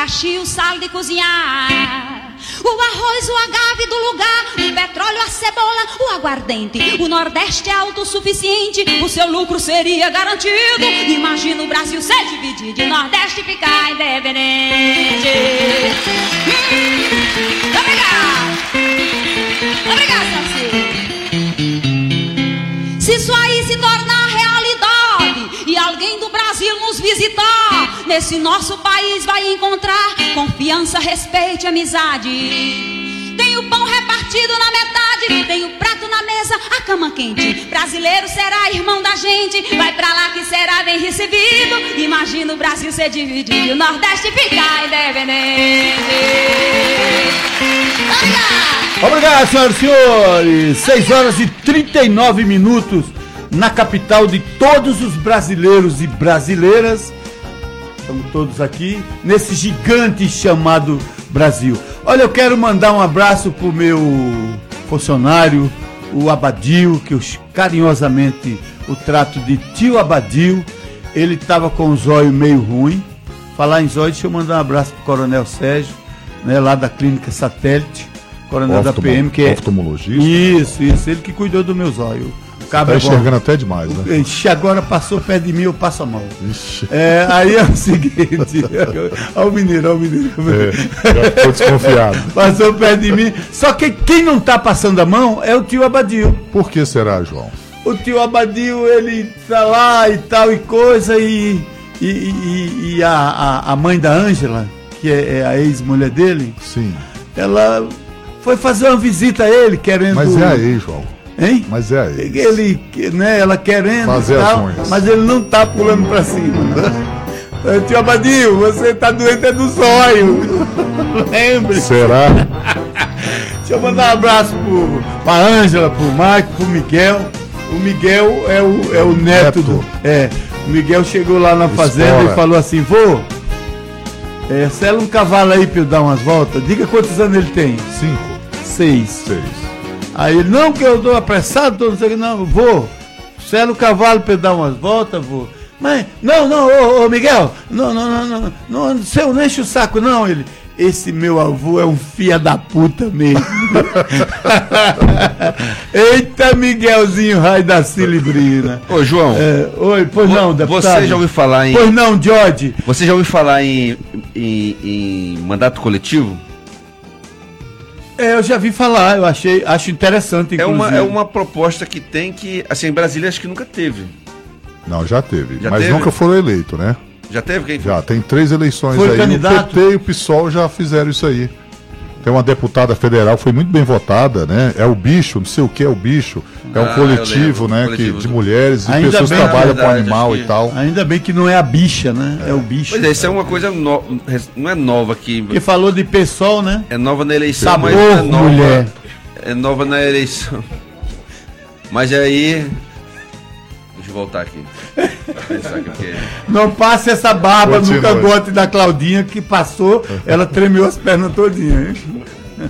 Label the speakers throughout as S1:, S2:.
S1: abacaxi, o sal de cozinhar, o arroz, o agave do lugar, o petróleo, a cebola, o aguardente. O Nordeste é autossuficiente, o seu lucro seria garantido. Imagina o Brasil ser dividido e o Nordeste ficar independente. Obrigado. Obrigado, Celso. Se isso aí se tornar realidade e alguém do Brasil nos visitar, nesse nosso país vai encontrar confiança, respeito e amizade. Tem o pão repartido na metade, tem o prato na mesa, a cama quente. Brasileiro será irmão da gente, vai pra lá que será bem recebido. Imagina o Brasil ser dividido e o Nordeste ficar independente.
S2: Obrigado, senhoras e senhores. 6 horas e 39 minutos na capital de todos os brasileiros e brasileiras. Estamos todos aqui nesse gigante chamado Brasil. Olha, eu quero mandar um abraço pro meu funcionário, o Abadil, que eu carinhosamente o trato de tio Abadil. Ele estava com o zóio meio ruim. Falar em zóio, deixa eu mandar um abraço pro Coronel Sérgio, né, lá da Clínica Satélite, coronel da PM, que é
S3: oftalmologista.
S2: Isso, ele que cuidou do meu zóio.
S3: Tá enxergando até demais, né?
S2: Agora passou perto de mim, eu passo a mão. Aí é o seguinte, olha o mineiro.
S3: Já tô desconfiado.
S2: Passou perto de mim, só que quem não tá passando a mão é o tio Abadil.
S3: Por que será, João?
S2: O tio Abadil, ele tá lá e tal e coisa, e a mãe da Ângela, que é a ex-mulher dele,
S3: sim,
S2: ela foi fazer uma visita a ele, querendo...
S3: Mas é aí, João.
S2: Hein?
S3: Mas é aí.
S2: Ele, né, ela querendo
S3: fazer
S2: tal,
S3: as unhas, mas
S2: ele não tá pulando pra cima. Né? Tio Abadil, você tá doente é do zóio. Lembre.
S3: Será?
S2: Deixa eu mandar um abraço pra Ângela, pro Marco, pro Miguel. O Miguel é o neto do... O Miguel chegou lá na fazenda e falou assim: vô, sela um cavalo aí pra eu dar umas voltas. Diga quantos anos ele tem.
S3: 5.
S2: 6. Aí ele, não, que eu dou apressado, não sei o que, não, vou, sela o cavalo pra eu dar umas voltas, vou. Mas, ô Miguel, não, você não enche o saco, não. Ele, esse meu avô é um filho da puta mesmo. Eita, Miguelzinho, raio da Cilibrina.
S4: Ô, João.
S2: Oi, pois não, deputado.
S4: Você já ouviu falar em...
S2: Pois não, Jorge.
S4: Você já ouviu falar em mandato coletivo?
S2: Eu já vi falar, acho interessante, inclusive.
S4: É uma proposta que tem que, assim, em Brasília acho que nunca teve.
S3: Não, já teve, mas nunca foram eleitos, né?
S4: Já teve? Quem?
S3: Já, tem 3 eleições
S2: foi
S3: aí,
S2: candidato?
S3: O PT e o PSOL já fizeram isso aí. Tem uma deputada federal, foi muito bem votada, né? É o Bicho, não sei o que é o Bicho. É um coletivo, né? De mulheres e
S2: ainda
S3: pessoas que trabalham com animal e tal.
S2: Ainda bem que não é a bicha, né? É o bicho.
S4: Pois é, isso é uma coisa não é nova aqui.
S2: Porque falou de PSOL, né?
S4: É nova na eleição,
S2: Sabor,
S4: mas é nova,
S2: mulher.
S4: É nova na eleição. Mas aí... Deixa eu voltar aqui.
S2: Não passe essa barba no cangote da Claudinha, que passou, ela tremeu as pernas todinhas, hein?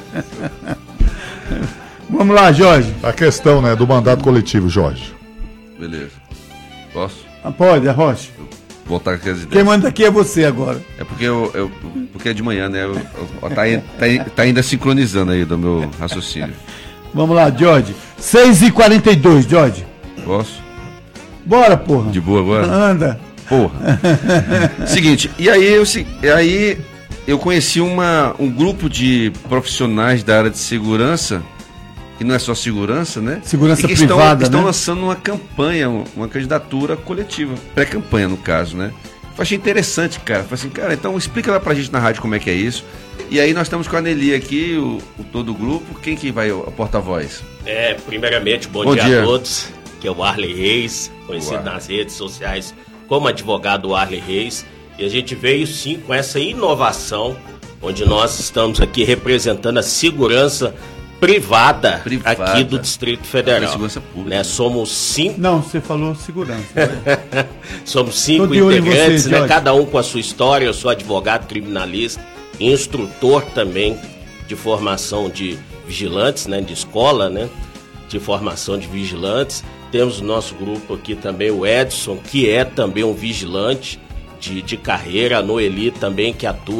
S2: Vamos lá, Jorge.
S3: A questão, né, do mandato coletivo, Jorge.
S4: Beleza. Posso?
S2: Pode, Rocha.
S4: Voltar com as ideias.
S2: Quem manda aqui é você agora.
S4: É porque porque é de manhã, né? Tá ainda sincronizando aí do meu raciocínio.
S2: Vamos lá, Jorge. 6h42, Jorge.
S4: Posso?
S2: Bora, porra.
S4: De boa agora?
S2: Anda.
S4: Porra. Seguinte, e aí eu conheci um grupo de profissionais da área de segurança, que não é só segurança, né?
S2: Segurança
S4: que
S2: privada,
S4: estão
S2: né?
S4: lançando uma campanha, uma candidatura coletiva, pré-campanha no caso, né? Eu achei interessante, cara. Falei assim, cara, então explica lá pra gente na rádio como é que é isso. E aí nós estamos com a Nelly aqui, todo o grupo. Quem que vai, a porta-voz?
S5: Primeiramente, bom dia a todos. Que é o Arley Reis, conhecido nas redes sociais como advogado Arley Reis. E a gente veio sim com essa inovação, onde nós estamos aqui representando a segurança privada aqui do Distrito Federal.
S4: Segurança pública.
S5: Né? Somos 5.
S2: Não, você falou segurança.
S5: Somos 5 integrantes, né? Cada um com a sua história. Eu sou advogado criminalista, instrutor também de formação de vigilantes, né? De escola, né? De formação de vigilantes. Temos o nosso grupo aqui também, o Edson, que é também um vigilante de carreira, a Noeli também, que atua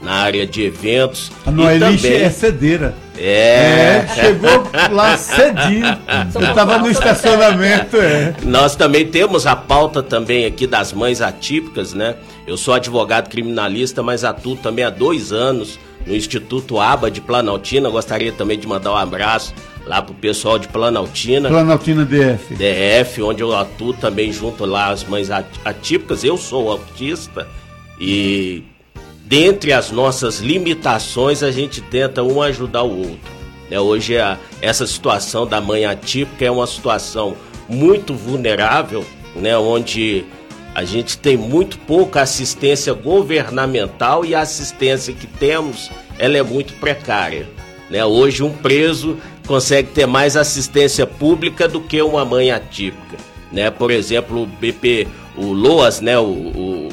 S5: na área de eventos.
S2: A Noeli é cedeira. Chegou lá cedinho. Eu estava no estacionamento.
S5: Nós também temos a pauta também aqui das mães atípicas, né? Eu sou advogado criminalista, mas atuo também há 2 anos no Instituto ABA de Planaltina. Gostaria também de mandar um abraço lá pro pessoal de Planaltina.
S2: Planaltina DF.
S5: DF, onde eu atuo também junto lá às mães atípicas. Eu sou autista e dentre as nossas limitações a gente tenta um ajudar o outro. Hoje essa situação da mãe atípica é uma situação muito vulnerável, né? Onde a gente tem muito pouca assistência governamental e a assistência que temos, ela é muito precária, né? Hoje um preso consegue ter mais assistência pública do que uma mãe atípica, né? Por exemplo, o LOAS, né? O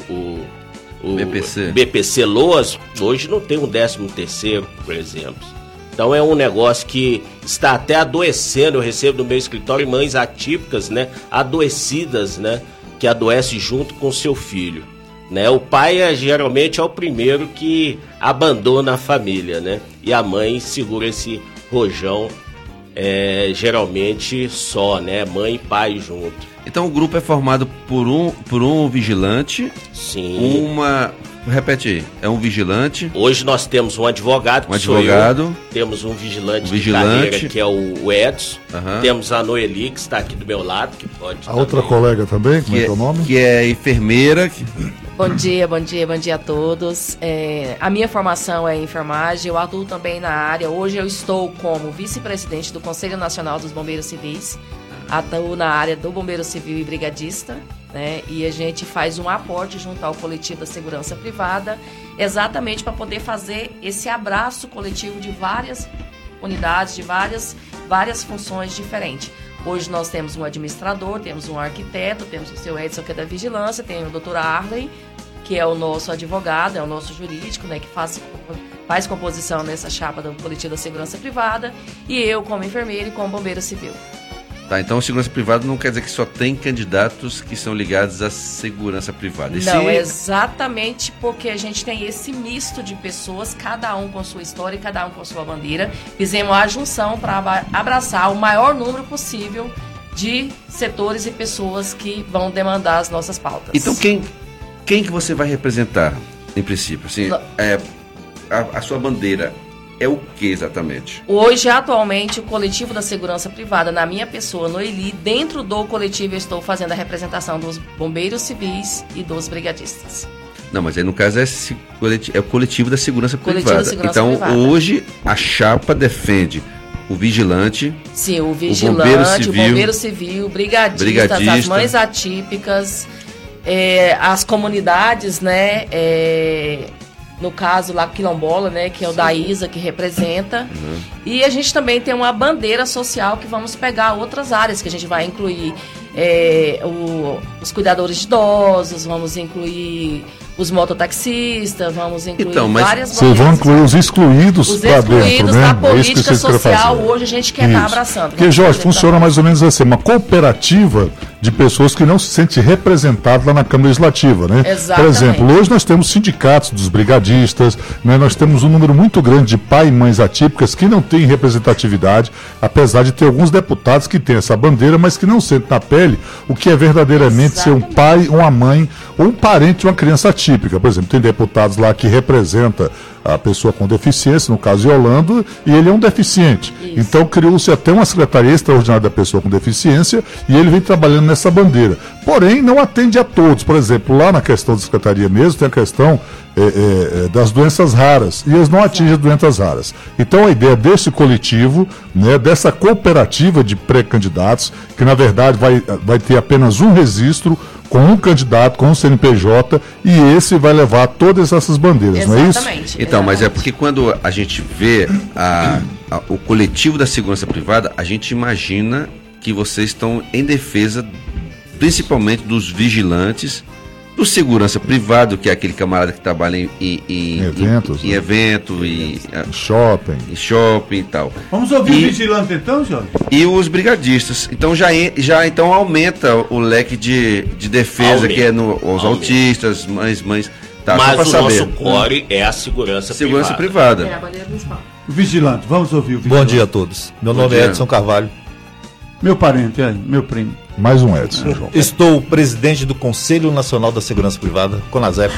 S5: BPC LOAS, hoje não tem um 13º, por exemplo. Então é um negócio que está até adoecendo. Eu recebo no meu escritório mães atípicas, né? Adoecidas, né? Que adoece junto com seu filho, né? O pai geralmente é o primeiro que abandona a família, né? E a mãe segura esse rojão, geralmente só, né? Mãe e pai junto.
S4: Então o grupo é formado por um vigilante.
S5: Sim.
S4: Repete aí, é um vigilante.
S5: Hoje nós temos um advogado, temos um vigilante de carreira, que é o Edson. Temos a Noeli, que está aqui do meu lado, que pode.
S3: A outra colega também, como é o nome?
S4: Que é enfermeira.
S6: Bom dia a todos. A minha formação é enfermagem, eu atuo também na área. Hoje eu estou como vice-presidente do Conselho Nacional dos Bombeiros Civis. Atuo na área do Bombeiro Civil e Brigadista, né? E a gente faz um aporte junto ao coletivo da segurança privada, exatamente para poder fazer esse abraço coletivo de várias unidades, de várias funções diferentes. Hoje nós temos um administrador, temos um arquiteto, temos o seu Edson, que é da vigilância, tem o Dr. Arley, que é o nosso advogado, é o nosso jurídico, né, que faz composição nessa chapa do coletivo da segurança privada, e eu como enfermeira e como bombeiro civil.
S4: Tá, então segurança privada não quer dizer que só tem candidatos que são ligados à segurança privada.
S6: Não, exatamente porque a gente tem esse misto de pessoas, cada um com sua história e cada um com sua bandeira. Fizemos a junção para abraçar o maior número possível de setores e pessoas que vão demandar as nossas pautas.
S4: Então quem que você vai representar, em princípio? Assim, a sua bandeira é o que exatamente?
S6: Hoje, atualmente, o coletivo da segurança privada, na minha pessoa, Noeli, dentro do coletivo eu estou fazendo a representação dos bombeiros civis e dos brigadistas.
S4: Não, mas aí no caso é o coletivo da segurança privada. Então, hoje, a chapa defende o vigilante.
S6: Sim, o vigilante, o bombeiro civil, brigadistas, as mães atípicas, as comunidades, né? No caso lá, quilombola, né, que é o da Isa, que representa. E a gente também tem uma bandeira social que vamos pegar outras áreas, que a gente vai incluir os cuidadores de idosos, vamos incluir os mototaxistas, vamos incluir várias...
S3: Vocês vão incluir os excluídos para dentro, né?
S6: Da política social, hoje a gente quer estar abraçando.
S3: Porque, Jorge, funciona mais ou menos assim, uma cooperativa de pessoas que não se sentem representadas lá na Câmara Legislativa, né?
S6: Exatamente.
S3: Por exemplo, hoje nós temos sindicatos dos brigadistas, né? Nós temos um número muito grande de pai e mães atípicas que não têm representatividade, apesar de ter alguns deputados que têm essa bandeira, mas que não sentem na pele o que é verdadeiramente ser um pai, uma mãe ou um parente de uma criança atípica. Por exemplo, tem deputados lá que representam a pessoa com deficiência, no caso de Orlando, e ele é um deficiente. Isso. Então criou-se até uma secretaria extraordinária da pessoa com deficiência e ele vem trabalhando nessa bandeira. Porém, não atende a todos. Por exemplo, lá na questão da secretaria mesmo, tem a questão das doenças raras, e eles não atingem as doenças raras. Então a ideia desse coletivo, né, dessa cooperativa de pré-candidatos, que na verdade vai ter apenas um registro, com um candidato, com um CNPJ, e esse vai levar todas essas bandeiras, não é isso?
S4: Então, mas é porque quando a gente vê o coletivo da segurança privada, a gente imagina que vocês estão em defesa, principalmente dos vigilantes, do segurança privado, que é aquele camarada que trabalha em eventos, em
S3: shopping
S4: e tal.
S2: Vamos ouvir o vigilante então, Jorge?
S4: E os brigadistas. Então já então aumenta o leque de defesa, que é os autistas, mães. Tá,
S5: mas o nosso core é a segurança privada.
S6: É a bandeira principal.
S2: Vigilante, vamos ouvir o vigilante.
S7: Bom dia a todos. Meu nome é Edson Carvalho.
S2: Meu parente, meu primo.
S3: Mais um Edson, João.
S7: Estou presidente do Conselho Nacional da Segurança Privada, CONASEP.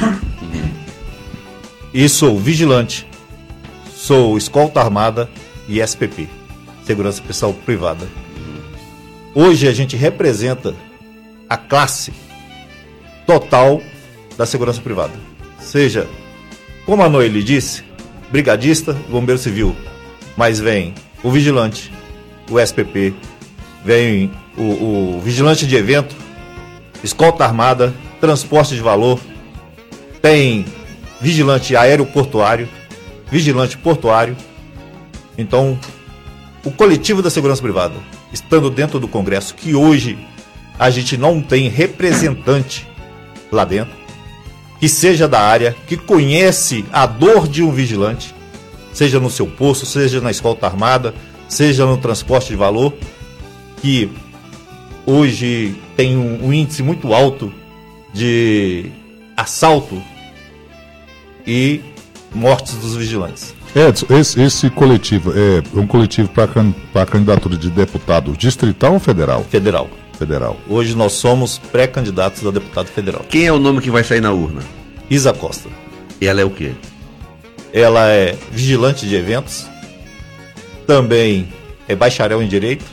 S7: E sou vigilante. Sou escolta armada e SPP, Segurança Pessoal Privada. Hoje a gente representa a classe total da segurança privada. Seja, como a Noeli disse, brigadista, bombeiro civil, mas vem o vigilante, o SPP, vem o vigilante de evento, escolta armada, transporte de valor, tem vigilante aeroportuário, vigilante portuário. Então, o coletivo da segurança privada, estando dentro do Congresso, que hoje a gente não tem representante lá dentro, que seja da área, que conhece a dor de um vigilante, seja no seu posto, seja na escolta armada, seja no transporte de valor, que hoje tem um índice muito alto de assalto e mortes dos vigilantes.
S3: Edson, esse coletivo é um coletivo para candidatura de deputado distrital ou federal?
S7: Federal.
S3: Federal.
S7: Hoje nós somos pré-candidatos a deputado federal.
S4: Quem é o nome que vai sair na urna?
S7: Isa Costa.
S4: E ela é o quê?
S7: Ela é vigilante de eventos, também é bacharel em Direito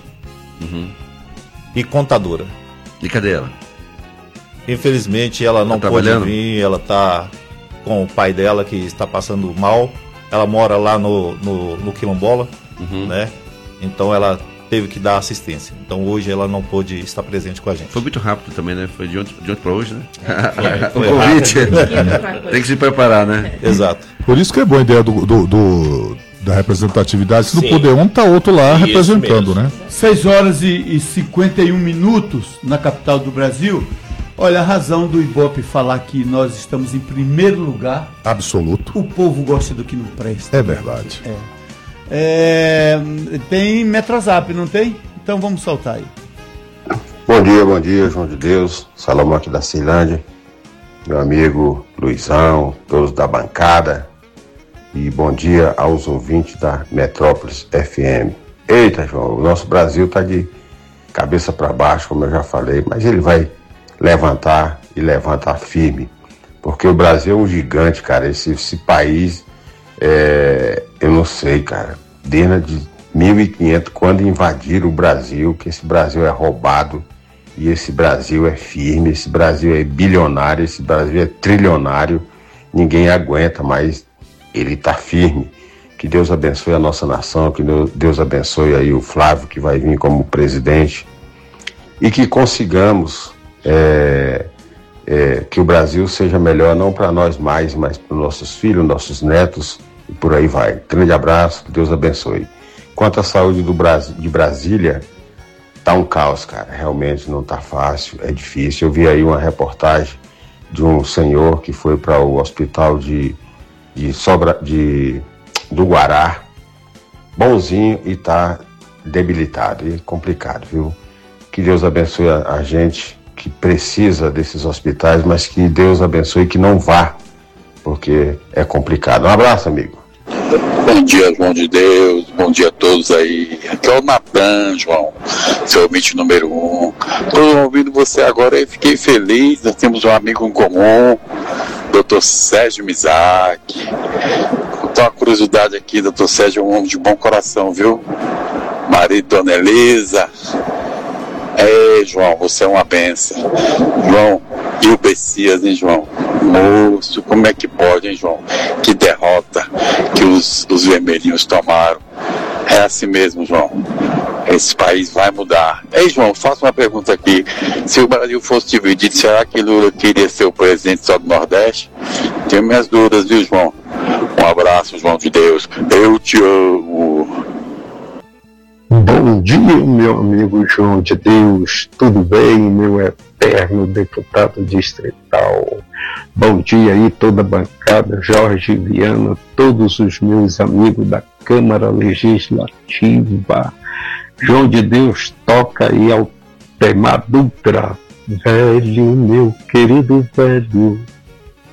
S7: e contadora.
S4: E cadê ela?
S7: Infelizmente ela não pôde vir, ela está com o pai dela que está passando mal. Ela mora lá no Quilombola, né? Então ela teve que dar assistência. Então hoje ela não pôde estar presente com a gente.
S4: Foi muito rápido também, né? Foi de ontem para hoje, né?
S7: Foi
S4: o convite. Tem que se preparar, né?
S7: Exato.
S3: Por isso que é boa a ideia da representatividade. Se não puder um, tá outro lá isso representando, mesmo, né?
S2: 6 horas e 51 minutos na capital do Brasil. Olha, a razão do Ibope falar que nós estamos em primeiro lugar.
S3: Absoluto.
S2: O povo gosta do que não presta.
S3: É verdade.
S2: Tem Metrozap, não tem? Então vamos soltar aí.
S8: Bom dia, João de Deus. Salomão aqui da Ceilândia. Meu amigo Luizão, todos da bancada. E bom dia aos ouvintes da Metrópolis FM. Eita, João, o nosso Brasil está de cabeça para baixo, como eu já falei, mas ele vai levantar e levantar firme, porque o Brasil é um gigante, cara. Esse país, eu não sei, cara, desde 1500, quando invadiram o Brasil, que esse Brasil é roubado, e esse Brasil é firme, esse Brasil é bilionário, esse Brasil é trilionário, ninguém aguenta, mas ele tá firme. Que Deus abençoe a nossa nação, que Deus abençoe aí o Flávio, que vai vir como presidente, e que consigamos que o Brasil seja melhor, não para nós mais, mas para os nossos filhos, nossos netos, e por aí vai. Grande abraço, que Deus abençoe. Quanto à saúde de Brasília, tá um caos, cara, realmente não tá fácil, é difícil. Eu vi aí uma reportagem de um senhor que foi para o hospital do Guará, bonzinho, e tá debilitado, e complicado, viu? Que Deus abençoe a gente que precisa desses hospitais, mas que Deus abençoe que não vá, porque é complicado. Um abraço, amigo.
S9: Bom dia, João de Deus, bom dia a todos aí. Aqui é o Natan, João, seu ouvinte número 1. Estou ouvindo você agora e fiquei feliz. Nós temos um amigo em comum, Dr. Sérgio Mizak. Vou contar uma curiosidade aqui, Dr. Sérgio é um homem de bom coração, viu? Marido Dona Elisa. João, você é uma benção. João, e o Bessias, hein, João? Moço, como é que pode, hein, João? Que derrota que os vermelhinhos tomaram. É assim mesmo, João. Esse país vai mudar. Ei, João, faço uma pergunta aqui. Se o Brasil fosse dividido, será que Lula queria ser o presidente só do Nordeste? Tenho minhas dúvidas, viu, João? Um abraço, João de Deus. Eu te amo.
S10: Bom dia, meu amigo João de Deus, tudo bem, meu eterno deputado distrital? Bom dia aí, toda a bancada, Jorge Viana, todos os meus amigos da Câmara Legislativa. João de Deus, toca aí ao tema Dutra. Velho, meu querido velho,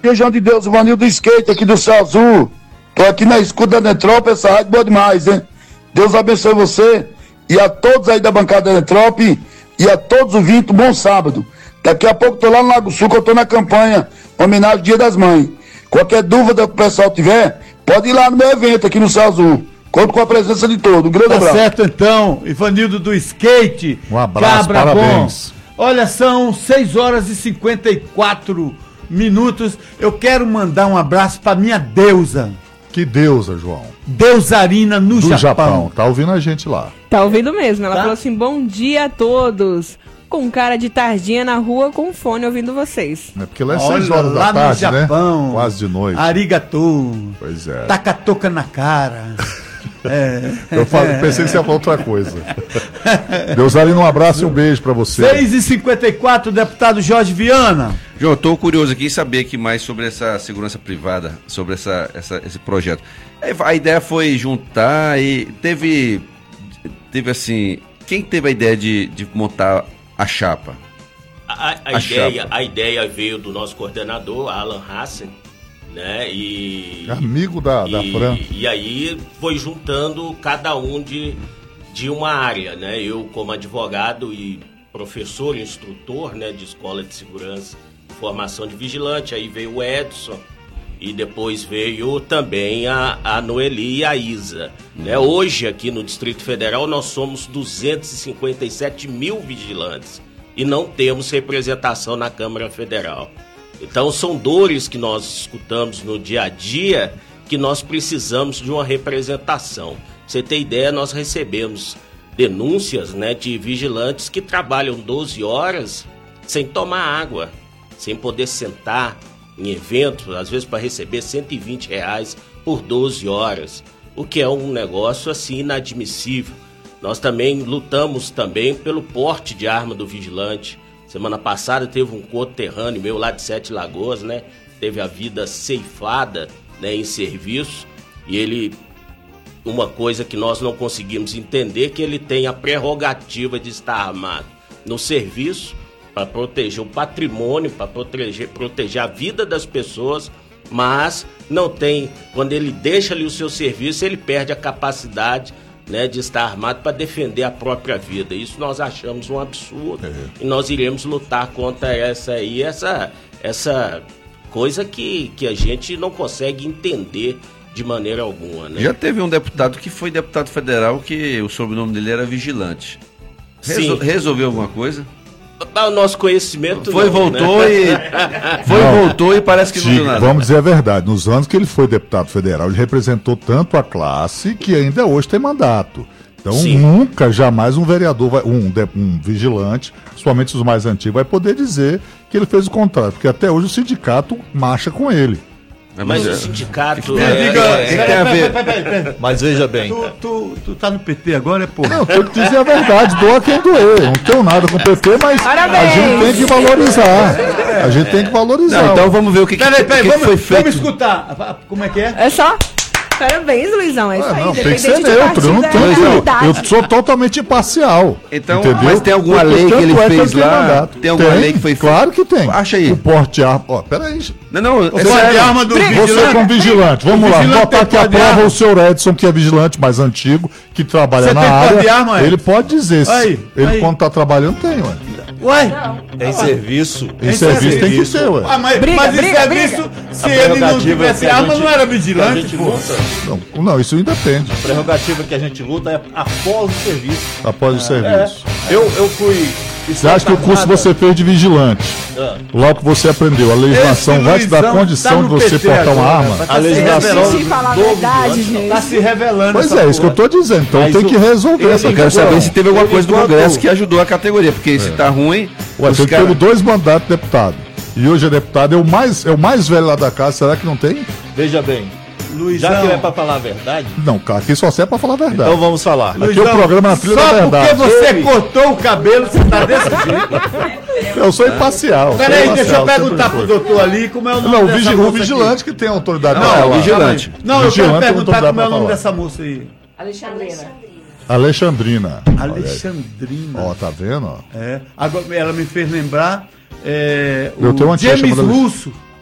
S11: João de Deus, o Vanil do Skate aqui do Céu Azul. Tô aqui na escuta da Netrópole, essa rádio boa demais, hein? Deus abençoe você e a todos aí da bancada da Netrópole e a todos os 20, bom sábado. Daqui a pouco tô lá no Lago Sul, que eu tô na campanha homenagem ao Dia das Mães. Qualquer dúvida que o pessoal tiver, pode ir lá no meu evento aqui no Céu Azul. Conto com a presença de todos. Um grande abraço.
S2: Tá certo então, Ivanildo do Skate.
S3: Um abraço,
S2: Cabra
S3: parabéns.
S2: Bom. Olha, são 6 horas e 54 minutos. Eu quero mandar um abraço pra minha deusa.
S3: Que deusa, João?
S2: Deusarina no Japão.
S3: Tá ouvindo a gente lá.
S12: Tá ouvindo mesmo. Ela falou assim, bom dia a todos. Com cara de tardinha na rua, com fone ouvindo vocês.
S3: É porque lá é 6 horas da tarde,
S2: no Japão,
S3: né? Quase de noite.
S2: Arigatô.
S3: Pois é.
S2: Taca-toca na cara.
S3: Pensei que você ia falar outra coisa. Deusarina, um abraço e um beijo pra você.
S2: 6h54, deputado Jorge Viana.
S4: João, eu tô curioso aqui em saber aqui mais sobre essa segurança privada, sobre esse projeto. A ideia foi juntar e teve assim, quem teve a ideia de montar a chapa?
S5: A ideia veio do nosso coordenador, Alan Hassen, né?
S3: Amigo da Fran.
S5: E aí foi juntando cada um de uma área, né? Eu como advogado e professor, instrutor, né, de escola de segurança e formação de vigilante, aí veio o Edson e depois veio também a Noeli e a Isa. Né? Hoje aqui no Distrito Federal nós somos 257 mil vigilantes e não temos representação na Câmara Federal. Então são dores que nós escutamos no dia a dia que nós precisamos de uma representação. Pra você ter ideia, nós recebemos denúncias, né, de vigilantes que trabalham 12 horas sem tomar água, sem poder sentar em eventos, às vezes para receber R$120 por 12 horas, o que é um negócio assim inadmissível. Nós também lutamos também pelo porte de arma do vigilante. Semana passada teve um conterrâneo meu lá de Sete Lagoas, né? Teve a vida ceifada, né, em serviço, e ele, uma coisa que nós não conseguimos entender, que ele tem a prerrogativa de estar armado no serviço para proteger o patrimônio, para proteger a vida das pessoas, mas não tem, quando ele deixa ali o seu serviço, ele perde a capacidade, né, de estar armado para defender a própria vida. Isso nós achamos um absurdo e nós iremos lutar contra essa coisa que a gente não consegue entender de maneira alguma. Né?
S4: Já teve um deputado que foi deputado federal que o sobrenome dele era Vigilante. Resolveu alguma coisa?
S5: O nosso conhecimento
S4: voltou e parece que não deu nada.
S3: Vamos dizer a verdade, nos anos que ele foi deputado federal, ele representou tanto a classe que ainda hoje tem mandato. Então nunca, jamais um vereador, um vigilante, principalmente os mais antigos, vai poder dizer que ele fez o contrário, porque até hoje o sindicato marcha com ele.
S5: Mas o sindicato...
S7: Mas veja bem...
S2: Tu tá no PT agora, porra?
S3: Não, eu tenho que dizer a verdade, doa quem doer. Não tenho nada com o PT, mas a gente tem que valorizar. A gente tem que valorizar.
S4: Não, então vamos ver o que foi feito.
S2: Vamos escutar. Como é que é?
S12: É só... Parabéns, Luizão, é isso aí.
S3: Não, tem que ser neutro, eu sou totalmente imparcial.
S4: Então,
S3: entendeu?
S4: Mas tem alguma lei que ele fez lá?
S3: Tem alguma lei que foi feita? Claro que tem.
S4: Acha aí.
S3: O porte de arma... Ó, peraí.
S4: Não,
S2: o porte de arma do vigilante.
S3: Você como vigilante, vamos lá, botar aqui a prova o senhor Edson, que é vigilante mais antigo, que trabalha na área. Ele pode dizer, ele quando tá trabalhando tem, ué.
S2: Ué?
S7: Em serviço.
S3: Em serviço tem que ter, ué.
S2: Mas em serviço, se ele não tivesse arma, não era vigilante, pô.
S3: Não, isso independe.
S7: A prerrogativa que a gente luta é após o serviço.
S3: Após o serviço.
S7: Eu fui...
S3: Você acha que o curso você fez de vigilante? Logo que você aprendeu, a legislação vai te dar condição de você portar uma arma?
S7: A legislação
S2: está se revelando.
S3: Pois é, isso que eu estou dizendo. Então tem que resolver essa questão.
S4: Eu quero saber se teve alguma coisa do Congresso que ajudou a categoria, porque se tá ruim...
S3: Ué, você teve 2 mandatos de deputado. E hoje é deputado, é o mais velho lá da casa, será que não tem?
S7: Veja bem. Luizão. Já que é pra falar a verdade?
S3: Não, cara, aqui só serve pra falar a verdade.
S7: Então vamos falar.
S3: Aqui é o programa na trilha da verdade.
S2: Só porque você cortou o cabelo, você tá desse jeito.
S3: Eu sou imparcial.
S2: Peraí, deixa eu perguntar pro doutor ali como é o nome dessa moça.
S3: O vigilante que tem autoridade.
S4: Não, o vigilante.
S2: Não, eu quero perguntar como é o nome dessa moça aí.
S3: Alexandrina.
S2: Alexandrina.
S3: Ó, tá vendo?
S2: Agora ela me fez lembrar
S3: eu tenho uma
S2: James Russo.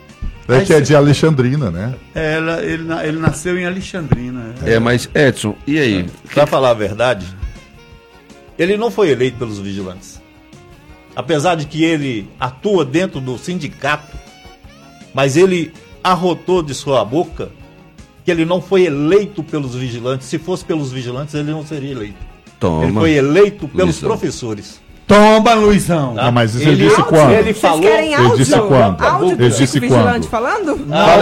S3: É que é de Alexandrina, né?
S2: Ele nasceu em Alexandrina.
S4: Mas Edson, e aí?
S7: Pra falar a verdade, ele não foi eleito pelos vigilantes. Apesar de que ele atua dentro do sindicato, mas ele arrotou de sua boca que ele não foi eleito pelos vigilantes. Se fosse pelos vigilantes, ele não seria eleito.
S4: Toma.
S7: Ele foi eleito pelos professores.
S2: Toma, Luizão.
S3: Ah, mas isso ele disse quando?
S7: Ele falou.
S3: Ele disse quando?
S12: Áudio
S3: Ele disse
S12: vigilante
S3: quando?
S12: falando?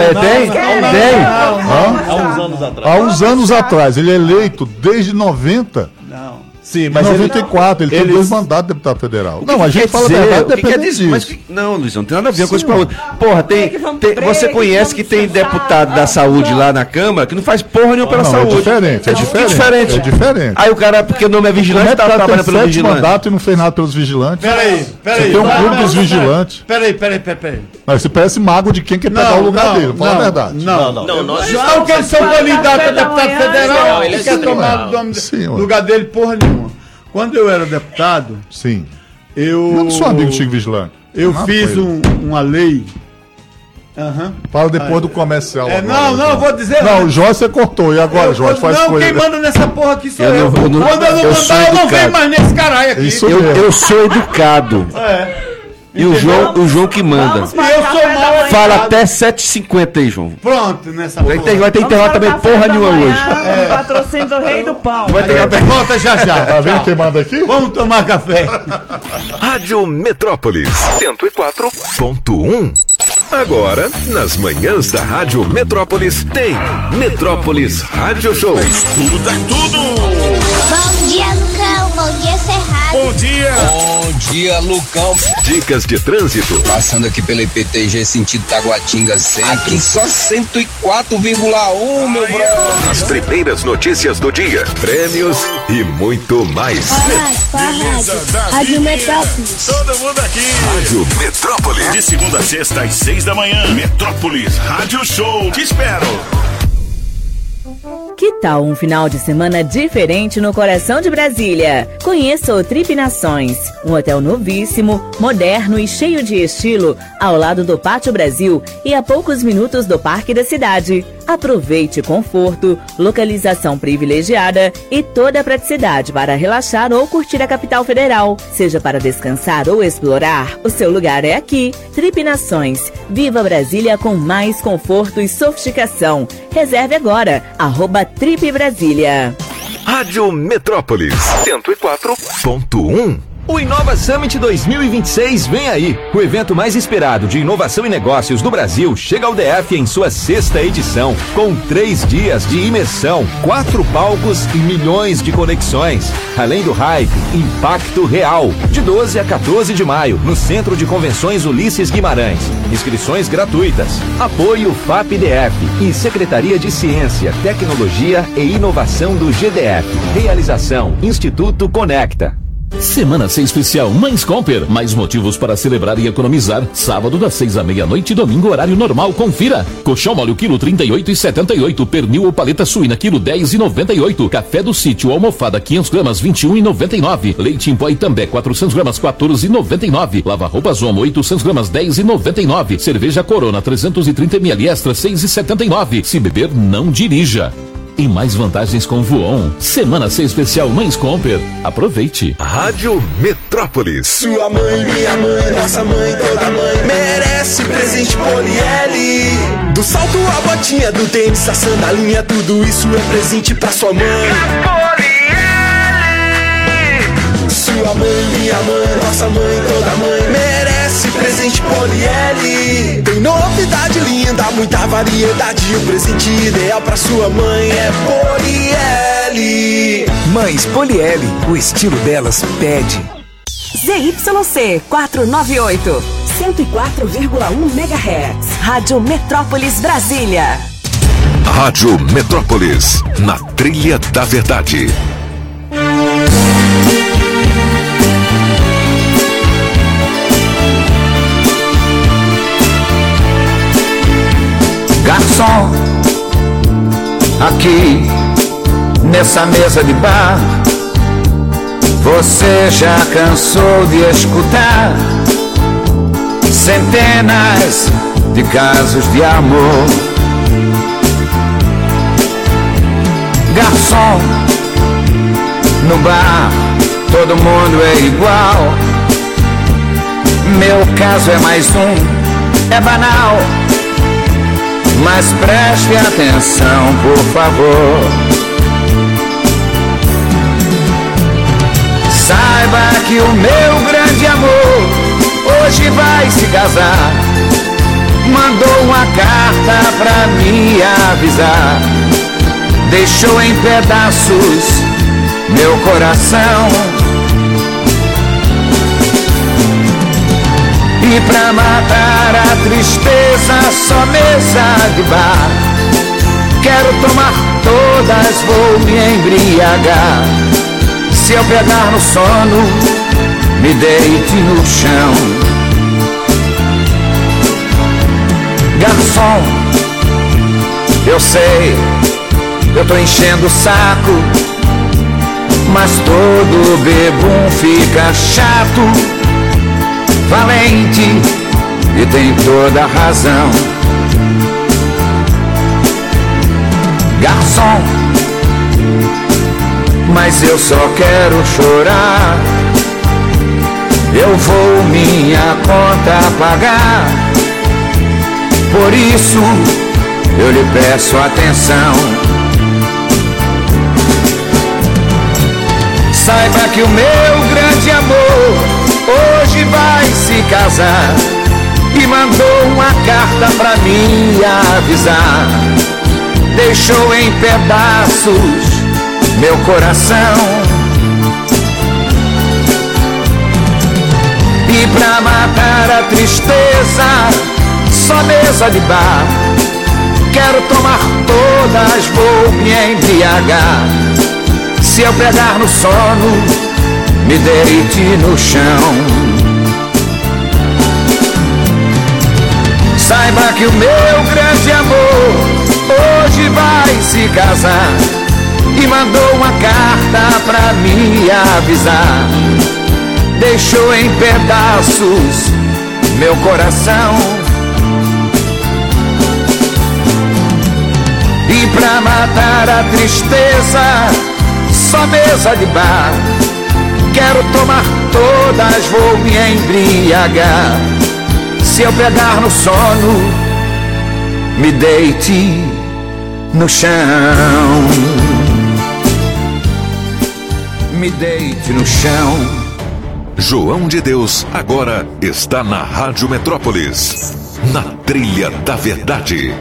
S3: Tem?
S7: Há uns anos atrás.
S3: Há uns anos atrás. Ele é eleito desde 90.
S2: Não.
S7: Sim, mas
S3: 94, ele tem 2 mandatos de deputado federal. Não, a gente fala a verdade, depende disso.
S4: Mas, não, Luizão, não tem nada a ver com isso com a outra. Porra, você conhece que tem deputado da saúde lá na Câmara que não faz porra nenhuma pela saúde.
S3: É diferente.
S4: Aí o cara, porque o nome é vigilante, tá trabalhando pelo vigilante.
S3: Mandato e não fez nada pelos vigilantes.
S2: Peraí.
S3: Você tem um clube dos vigilantes.
S2: Peraí.
S3: Mas você parece mago de quem quer pegar o lugar dele, fala a verdade.
S2: Não,
S5: nós
S2: não quer ser candidato a deputado federal.
S5: Ele
S2: Quer tomar o lugar dele, porra nenhuma. Quando eu era deputado,
S3: sim,
S2: eu
S3: não sou amigo do Chico Vigilante.
S2: Eu fiz uma lei.
S3: Fala depois do comercial.
S2: Não, vou dizer.
S3: Não, o Jorge você cortou. E agora, Jorge, faz
S2: não,
S3: coisa.
S2: Quem manda nessa porra aqui sou eu.
S4: Quando eu não mandar,
S2: eu não venho mais nesse caralho aqui.
S4: Eu sou educado. E o João que manda.
S2: Eu sou mal.
S4: Fala até 7h50 aí, João.
S2: Pronto, nessa porra.
S4: Vai ter intervalo também porra nenhuma hoje.
S12: Patrocínio do Rei do Pau.
S2: Vai ter café. Volta já.
S3: Tá vendo quem manda aqui?
S2: Vamos tomar café.
S13: Rádio Metrópolis 104.1. Agora, nas manhãs da Rádio Metrópolis, tem Metrópolis Rádio Show.
S14: Tudo dá tudo!
S15: Bom dia, Lucão. Bom dia, Cerrado.
S14: Bom dia!
S16: Bom dia, Lucão.
S13: Dicas de trânsito.
S16: Passando aqui pela IPTG, sentido Taguatinga Centro. Aqui só 104,1, meu brother.
S13: As primeiras notícias do dia. Prêmios e muito mais.
S15: Rádio Metrópolis.
S14: Todo mundo aqui.
S13: Rádio Metrópolis.
S14: De segunda a sexta, às 6 da manhã. Metrópolis Rádio Show. Te espero.
S17: Que tal um final de semana diferente no coração de Brasília? Conheça o Trip Nações, um hotel novíssimo, moderno e cheio de estilo, ao lado do Pátio Brasil e a poucos minutos do Parque da Cidade. Aproveite conforto, localização privilegiada e toda a praticidade para relaxar ou curtir a capital federal. Seja para descansar ou explorar, o seu lugar é aqui. Trip Nações. Viva Brasília com mais conforto e sofisticação. Reserve agora, @Trip Brasília.
S13: Rádio Metrópolis 104.1.
S18: O Inova Summit 2026 vem aí. O evento mais esperado de inovação e negócios do Brasil chega ao DF em sua 6ª edição, com 3 dias de imersão, 4 palcos e milhões de conexões. Além do hype, impacto real. De 12 a 14 de maio, no Centro de Convenções Ulisses Guimarães. Inscrições gratuitas. Apoio FAP-DF e Secretaria de Ciência, Tecnologia e Inovação do GDF. Realização Instituto Conecta.
S19: Semana 6 especial Mães Comper. Mais motivos para celebrar e economizar. Sábado das 6 à meia-noite, domingo horário normal. Confira. Colchão mole quilo 38,78. Pernil ou paleta suína quilo 10,98. Café do Sítio almofada 500 gramas 21,99. Leite em pó Itambé 400 gramas 14,99. Lava roupas Omo 800 gramas 10,99. Cerveja Corona 330 ml extra 6,79. Se beber, não dirija. E mais vantagens com Voon. Semana 6 especial Mães Comper. Aproveite.
S13: Rádio Metrópolis.
S20: Sua mãe, minha mãe, nossa mãe, toda mãe merece presente Poliele. Do salto à botinha, do tênis à sandalinha, tudo isso é presente pra sua mãe. Sua mãe, minha mãe, nossa mãe, toda mãe merece presente Poliele. Tem novidade linda, muita variedade. O presente ideal pra sua mãe é Poliele.
S21: Mães Poliele, o estilo delas pede.
S22: ZYC 498, 104,1 MHz. Rádio Metrópolis Brasília.
S13: Rádio Metrópolis, na trilha da verdade.
S23: Garçom, aqui nessa mesa de bar, você já cansou de escutar centenas de casos de amor. Garçom, no bar todo mundo é igual. Meu caso é mais um, é banal. Mas preste atenção, por favor. Saiba que o meu grande amor hoje vai se casar. Mandou uma carta pra me avisar. Deixou em pedaços meu coração. E pra matar a tristeza, só mesa de bar. Quero tomar todas, vou me embriagar. Se eu pegar no sono, me deite no chão. Garçom, eu sei, eu tô enchendo o saco, mas todo bebum fica chato. Valente e tem toda a razão. Garçom, mas eu só quero chorar. Eu vou minha conta pagar. Por isso eu lhe peço atenção. Saiba que o meu grande amor hoje vai se casar. E mandou uma carta pra me avisar. Deixou em pedaços meu coração. E pra matar a tristeza, só mesa de bar. Quero tomar todas, vou me embriagar. Se eu pegar no sono, me deite no chão. Saiba que o meu grande amor hoje vai se casar. E mandou uma carta pra me avisar. Deixou em pedaços meu coração. E pra matar a tristeza, só mesa de bar. Quero tomar todas, vou me embriagar. Se eu pegar no sono, me deite no chão. Me deite no chão.
S13: João de Deus agora está na Rádio Metrópolis, na Trilha da Verdade.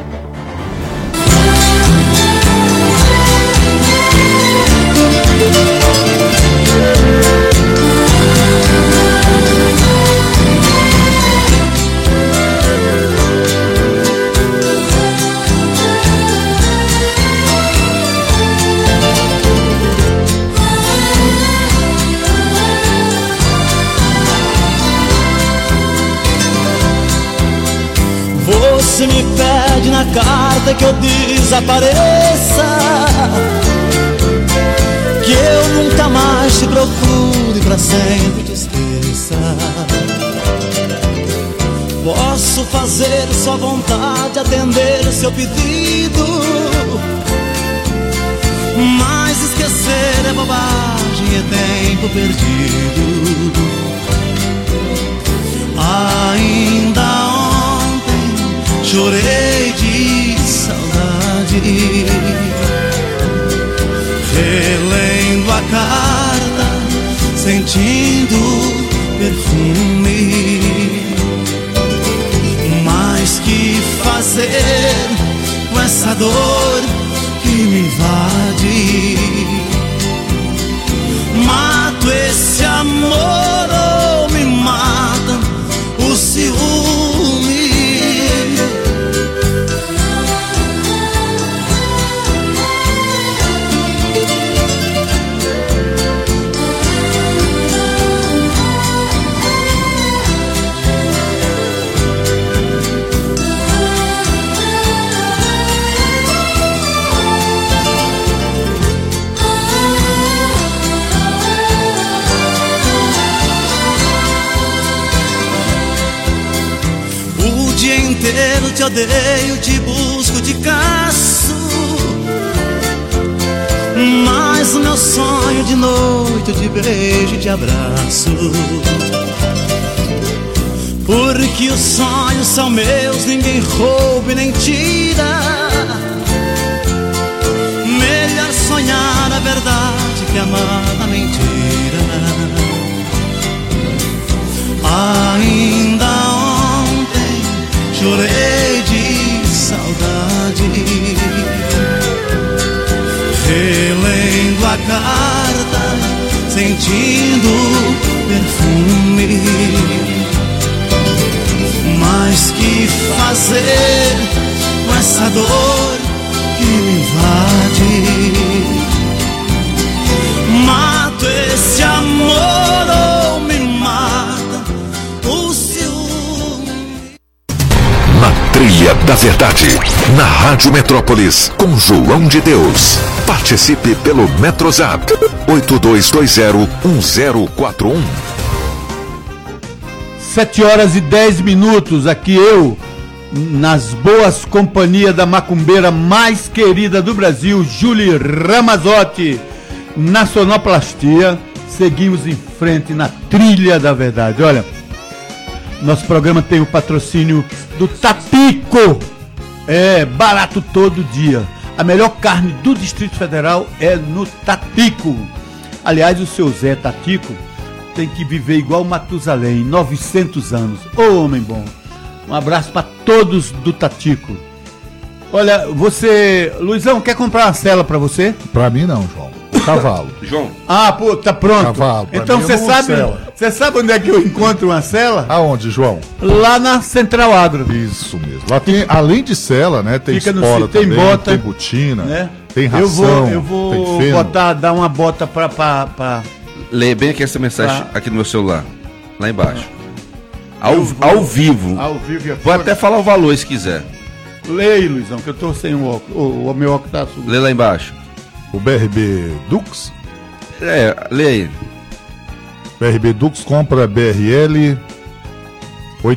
S1: Você me pede na carta que eu desapareça, que eu nunca mais te procure, pra sempre te esqueça. Posso fazer sua vontade, atender o seu pedido, mas esquecer é bobagem, é tempo perdido. Ainda ontem chorei de saudade, relendo a carta, sentindo perfume. Mas que fazer com essa dor que me invade? Mato esse amor ou me mata o ciúme? inteiro te odeio, te busco, te caço. Mas o meu sonho de noite eu te beijo e te abraço. Porque os sonhos são meus, ninguém rouba e nem tira. Melhor sonhar a verdade que amar a mentira. Ainda ontem chorei de saudade, relendo a carta, sentindo perfume. Mas que fazer com essa dor que me invade? Mato esse amor ou me mata o ciúme.
S13: Na Trilha da Verdade, na Rádio Metrópolis, com João de Deus. Participe pelo Metrozap 82201041.
S2: 7h10, aqui eu, nas boas companhias da macumbeira mais querida do Brasil, Julie Ramazotti, na sonoplastia. Seguimos em frente na Trilha da Verdade. Olha, nosso programa tem o patrocínio do Tatico. É barato todo dia. A melhor carne do Distrito Federal é no Tatico. Aliás, o seu Zé Tatico tem que viver igual Matusalém, 900 anos. Ô homem bom. Um abraço para todos do Tatico. Olha, você, Luizão, quer comprar uma cela para você?
S3: Para mim não, João. O cavalo.
S4: João.
S2: Ah, pô, tá pronto.
S3: Cavalo.
S2: Então você sabe onde é que eu encontro uma cela?
S3: Aonde, João?
S2: Lá na Central Agro.
S3: Isso mesmo. Lá tem, além de cela, né, tem
S2: Fica
S3: espora
S2: tem
S3: também,
S2: bota,
S3: tem botina,
S2: né?
S3: Tem ração,
S2: eu vou
S3: tem feno.
S2: dar uma bota pra...
S4: Lê bem aqui essa mensagem aqui no meu celular, lá embaixo. Ao vivo.
S2: Ao vivo.
S4: Vou até falar o valor se quiser.
S2: Lê aí, Luizão, que eu tô sem o óculos. O meu óculos tá sujo.
S4: Lê lá embaixo.
S3: O BRB Dux?
S4: Lê aí.
S3: BRB Dux compra BRL R$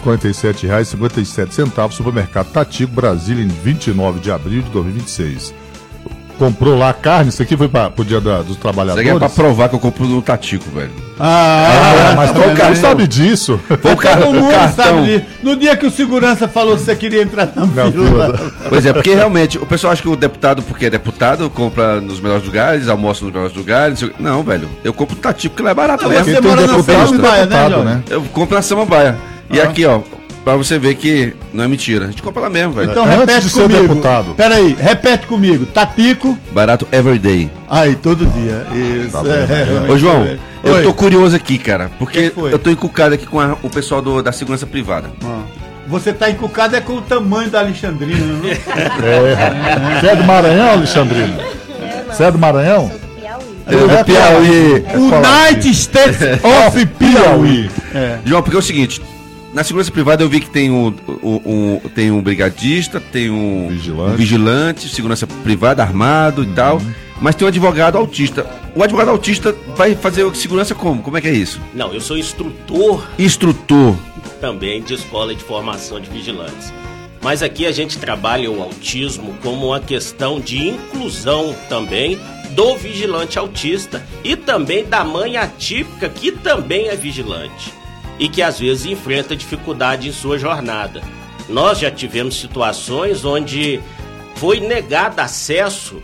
S3: 847,57, supermercado Tatico, Brasília, em 29 de abril de 2026. Comprou lá a carne, isso aqui foi pro dia dos trabalhadores?
S4: Isso aqui é pra provar que eu compro no Tatico, velho.
S3: Mas o cara sabe disso.
S2: Todo mundo sabe disso. No dia que o segurança falou que você queria entrar na fila.
S4: Pois é, porque realmente o pessoal acha que o deputado, porque é deputado, compra nos melhores lugares, almoça nos melhores lugares. Não, velho, eu compro no Tatico, porque lá é barato mesmo.
S2: Você mora na Samambaia, né?
S4: Eu compro na Samambaia. E aqui, ó, pra você ver que não é mentira. A gente compra lá mesmo, velho.
S2: Então repete comigo. Peraí, repete comigo. Tatico.
S4: Barato everyday.
S2: Aí, todo dia. Isso.
S4: Tá Ô, João, eu tô curioso aqui, cara. Porque eu tô encucado aqui com o pessoal da segurança privada.
S2: Você tá encucado com o tamanho da Alexandrina, né?
S3: Você é do Maranhão, Alexandrina? Você é do Maranhão?
S4: É Piauí.
S2: United States of Piauí.
S4: João, porque é o seguinte... Na segurança privada eu vi que tem tem um brigadista, tem um vigilante, segurança privada, armado e tal, mas tem um advogado autista. O advogado autista vai fazer segurança como? Como é que é isso?
S5: Não, eu sou instrutor.
S4: Instrutor.
S5: Também de escola de formação de vigilantes. Mas aqui a gente trabalha o autismo como uma questão de inclusão também do vigilante autista e também da mãe atípica que também é vigilante e que às vezes enfrenta dificuldade em sua jornada. Nós já tivemos situações onde foi negado acesso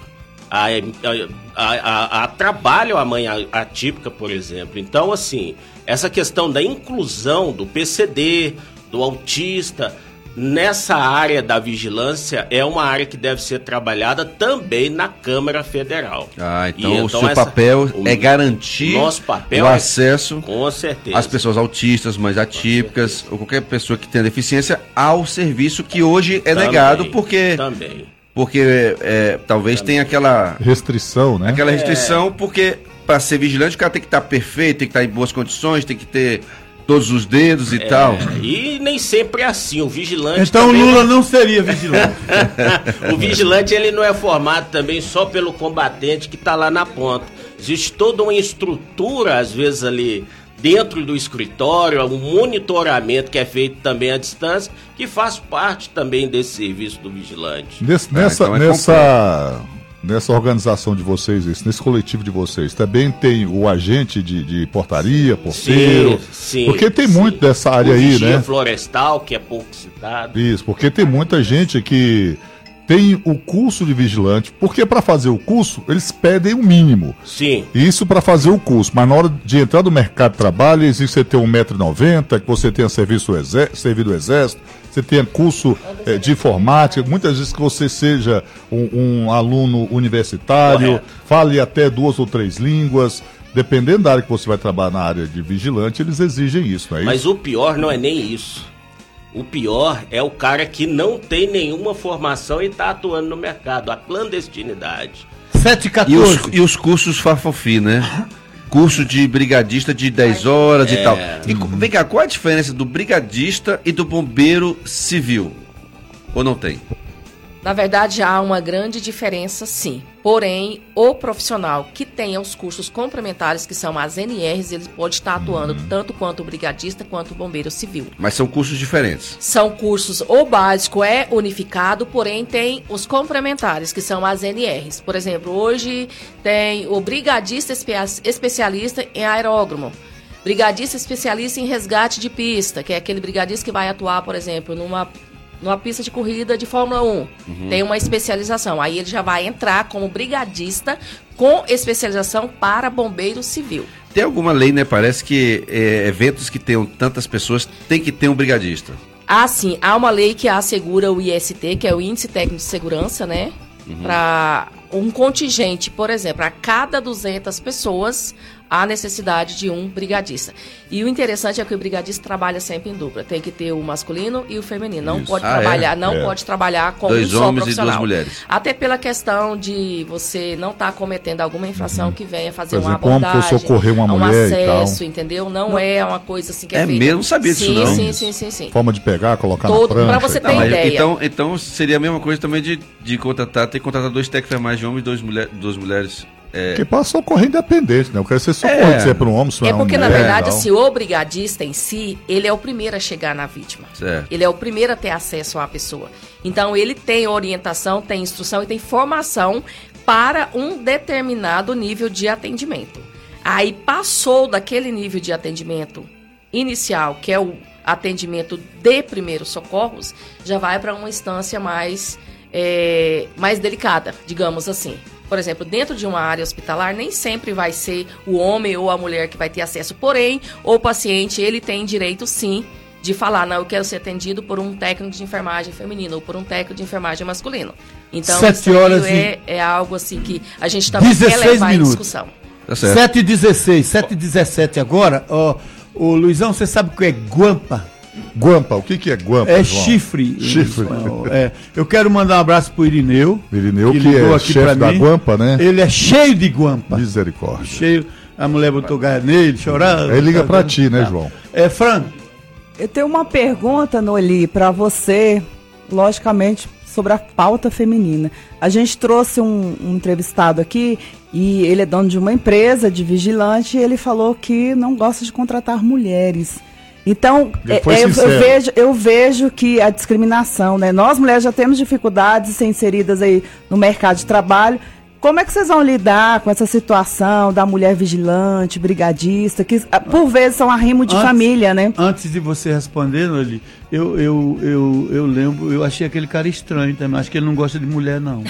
S5: a trabalho à mãe atípica, por exemplo. Então, assim, essa questão da inclusão do PCD, do autista, nessa área da vigilância é uma área que deve ser trabalhada também na Câmara Federal.
S4: Então o seu papel é garantir o acesso
S5: com certeza
S4: às pessoas autistas, mães atípicas ou qualquer pessoa que tenha deficiência ao serviço que hoje é negado porque talvez tenha aquela
S3: restrição, né?
S4: Aquela restrição porque para ser vigilante o cara tem que estar perfeito, tem que estar em boas condições, tem que ter todos os dedos e tal.
S5: E nem sempre é assim, o vigilante...
S2: Então o Lula não seria vigilante.
S5: O vigilante, ele não é formado também só pelo combatente que está lá na ponta. Existe toda uma estrutura, às vezes, ali dentro do escritório, o monitoramento que é feito também à distância, que faz parte também desse serviço do vigilante.
S3: Nessa organização de vocês, nesse coletivo de vocês, também tem o agente de portaria, porteiro?
S5: Sim,
S3: porque tem muito dessa área aí, né?
S5: Florestal, que é pouco citado.
S3: Isso, porque tem muita gente que tem o curso de vigilante, porque para fazer o curso, eles pedem o mínimo.
S5: Sim.
S3: Isso para fazer o curso, mas na hora de entrar no mercado de trabalho, existe você ter 1,90 m, que você tenha servido do Exército, você tenha curso de informática, muitas vezes que você seja um aluno universitário, correto, fale até 2 ou 3 línguas, dependendo da área que você vai trabalhar na área de vigilante, eles exigem isso, não é isso?
S5: Mas o pior não é nem isso. O pior é o cara que não tem nenhuma formação e está atuando no mercado, a clandestinidade.
S2: 7h14.
S4: E os cursos Fafofi, né? Curso de brigadista de 10 horas e tal. E vem cá, qual a diferença do brigadista e do bombeiro civil? Ou não tem?
S6: Na verdade, há uma grande diferença, sim. Porém, o profissional que tenha os cursos complementares, que são as NRs, ele pode estar atuando tanto quanto o brigadista quanto o bombeiro civil.
S4: Mas são cursos diferentes?
S6: São cursos, o básico é unificado, porém tem os complementares, que são as NRs. Por exemplo, hoje tem o brigadista especialista em aeródromo, brigadista especialista em resgate de pista, que é aquele brigadista que vai atuar, por exemplo, numa pista de corrida de Fórmula 1, tem uma especialização. Aí ele já vai entrar como brigadista com especialização para bombeiro civil.
S4: Tem alguma lei, né? Parece que eventos que tenham tantas pessoas tem que ter um brigadista.
S6: Ah, sim. Há uma lei que assegura o IST, que é o Índice Técnico de Segurança, né? Para um contingente, por exemplo, a cada 200 pessoas, há necessidade de um brigadista. E o interessante é que o brigadista trabalha sempre em dupla. Tem que ter o masculino e o feminino. Não pode trabalhar, pode trabalhar com
S4: dois
S6: um só
S4: homens
S6: profissional.
S4: E 2 mulheres.
S6: Até pela questão de você não estar cometendo alguma infração que venha fazer uma
S3: abordagem,
S6: abordagem,
S3: socorrer uma mulher
S6: acesso,
S3: e tal.
S6: entendeu? Não é uma coisa assim que é feita.
S4: Mesmo, não sabia disso não.
S6: Sim.
S3: Forma de pegar, colocar na prancha.
S6: Para você ter ideia.
S4: Então seria a mesma coisa também de contratar, ter que contratar 2 técnicos enfermagem de homem e 2 mulheres.
S3: Que passa socorrer independente, né? Eu quero ser socorrido, se é para um homem, se
S6: é
S3: uma
S6: porque,
S3: mulher,
S6: na verdade,
S3: não.
S6: assim, o brigadista em si, ele é o primeiro a chegar na vítima.
S4: Certo.
S6: Ele é o primeiro a ter acesso à pessoa. Então, ele tem orientação, tem instrução e tem formação para um determinado nível de atendimento. Aí, passou daquele nível de atendimento inicial, que é o atendimento de primeiros socorros, já vai para uma instância mais delicada, digamos assim. Por exemplo, dentro de uma área hospitalar, nem sempre vai ser o homem ou a mulher que vai ter acesso. Porém, o paciente, ele tem direito, sim, de falar, não, eu quero ser atendido por um técnico de enfermagem feminino ou por um técnico de enfermagem masculino. Então,
S2: 7 horas
S6: é algo assim que a gente também quer levar em discussão.
S2: Tá 7h16, 7h17 agora. Ô, Luizão, você sabe o que é guampa?
S3: Guampa, o que é guampa,
S2: É
S3: João?
S2: chifre.
S3: Chifre.
S2: Eu quero mandar um abraço pro Irineu.
S3: Irineu, que é chefe da guampa, né?
S2: Ele é cheio de guampa.
S3: Misericórdia.
S2: Cheio. A mulher botou gaia nele, chorando.
S3: Aí liga pra ti, né, João?
S2: Fran.
S8: Eu tenho uma pergunta, Noli, pra você, logicamente, sobre a pauta feminina. A gente trouxe um entrevistado aqui e ele é dono de uma empresa de vigilante e ele falou que não gosta de contratar mulheres. Então, eu vejo que a discriminação, né? Nós mulheres já temos dificuldades de ser inseridas aí no mercado de trabalho. Como é que vocês vão lidar com essa situação da mulher vigilante, brigadista, que por vezes são arrimo de família, né?
S2: Antes de você responder, Noli, eu lembro, eu achei aquele cara estranho também. Acho que ele não gosta de mulher, não.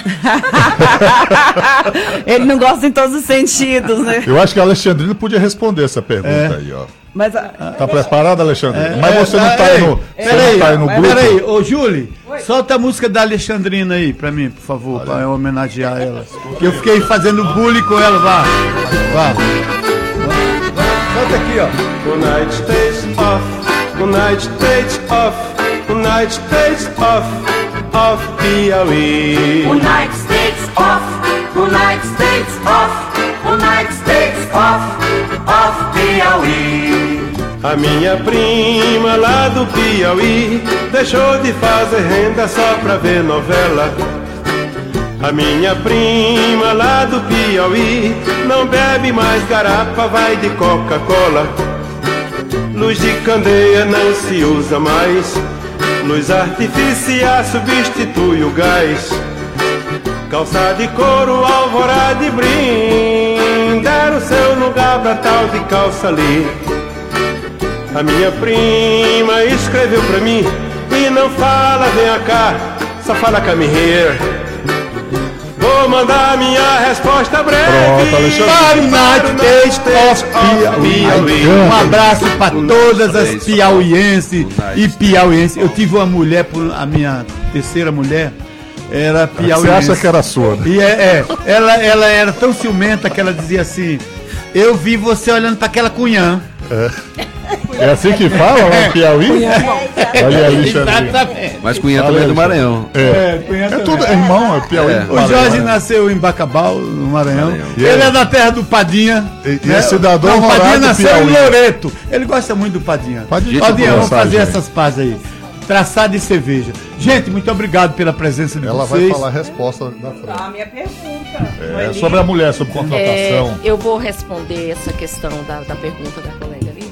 S8: Ele não gosta em todos os sentidos, né?
S3: Eu acho que a Alexandrina podia responder essa pergunta aí, ó.
S8: Mas,
S3: tá preparada, Alexandrina? Mas você não tá aí no, grupo?
S2: Peraí, ô Júlio, solta a música da Alexandrina aí pra mim, por favor, pra eu homenagear ela. Que eu fiquei fazendo bullying com ela, vá. Solta aqui, ó.
S9: United States of Piauí.
S22: United States of Piauí.
S9: A minha prima lá do Piauí deixou de fazer renda só pra ver novela. A minha prima lá do Piauí não bebe mais garapa, vai de Coca-Cola. luz de candeia não se usa mais, luz artificial substitui o gás. Calça de couro, alvorada e brim, deram seu lugar pra tal de calça ali. A minha prima escreveu pra mim e não fala vem cá, só fala come here. Vou mandar minha resposta breve.
S2: Pronto, Alexandre. Um abraço para todas as piauienses e piauienses. Eu tive uma mulher, a minha terceira mulher era piauiense.
S3: Você acha que era sua? Né?
S2: E ela era tão ciumenta que ela dizia assim: eu vi você olhando para aquela cunhã.
S3: É assim que fala lá no Piauí? Olha aí,
S2: exatamente.
S4: Mas Cunhã também é do Maranhão.
S2: Cunhã
S3: tudo, é irmão, é Piauí.
S2: O Jorge nasceu em Bacabal, no Maranhão. Ele é da terra do Padinha.
S3: E é cidadão
S2: o Padinha
S3: Piauí.
S2: nasceu em Loreto. Ele gosta muito do Padinha. Padinha, vamos fazer essas pazes aí. Traçado de cerveja. Gente, muito obrigado pela presença de vocês.
S3: Ela vai falar a resposta da frente.
S8: A minha pergunta.
S3: Sobre a mulher, sobre contratação.
S6: Eu vou responder essa questão da pergunta da colega ali.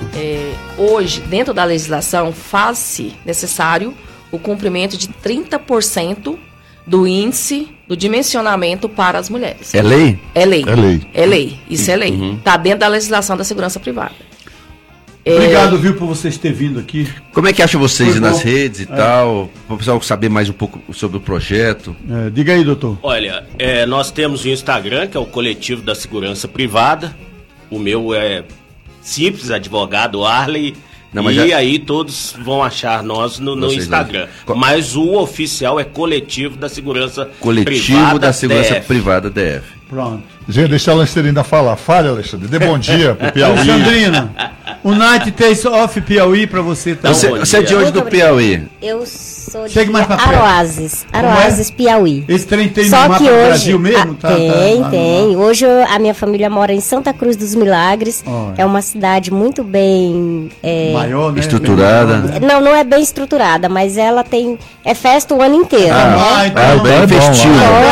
S6: Hoje, dentro da legislação, faz-se necessário o cumprimento de 30% do índice do dimensionamento para as mulheres.
S4: É lei?
S6: É lei.
S3: É lei.
S6: É lei. Isso é lei. Está dentro da legislação da segurança privada.
S2: Obrigado, viu, por vocês terem vindo aqui.
S4: Como é que acha vocês nas redes e tal? Para o pessoal saber mais um pouco sobre o projeto.
S2: Diga aí, doutor.
S5: Olha, nós temos o Instagram, que é o Coletivo da Segurança Privada. O meu é simples, advogado Arley. Aí todos vão achar nós no Instagram. Mas o oficial é Coletivo da Segurança Privada.
S4: Coletivo da Segurança Privada DF.
S2: Pronto.
S3: Gente, deixa a Alexandrina falar. Fale, Alexandre. Dê bom dia pro Piauí.
S2: Alexandrina, o Night Taste Off Piauí pra você também.
S4: Você é de onde do Piauí?
S7: Eu sou de
S2: Aroazes.
S7: Aroazes, Piauí.
S2: Esse trem tem
S7: Só
S2: no mapa
S7: que
S2: do
S7: hoje,
S2: Brasil mesmo?
S7: Tem. Hoje a minha família mora em Santa Cruz dos Milagres. É uma cidade muito bem...
S2: maior, né?
S4: Estruturada.
S7: Não é bem estruturada, mas ela tem... É festa o ano inteiro, né?
S2: Então
S4: bem festivo.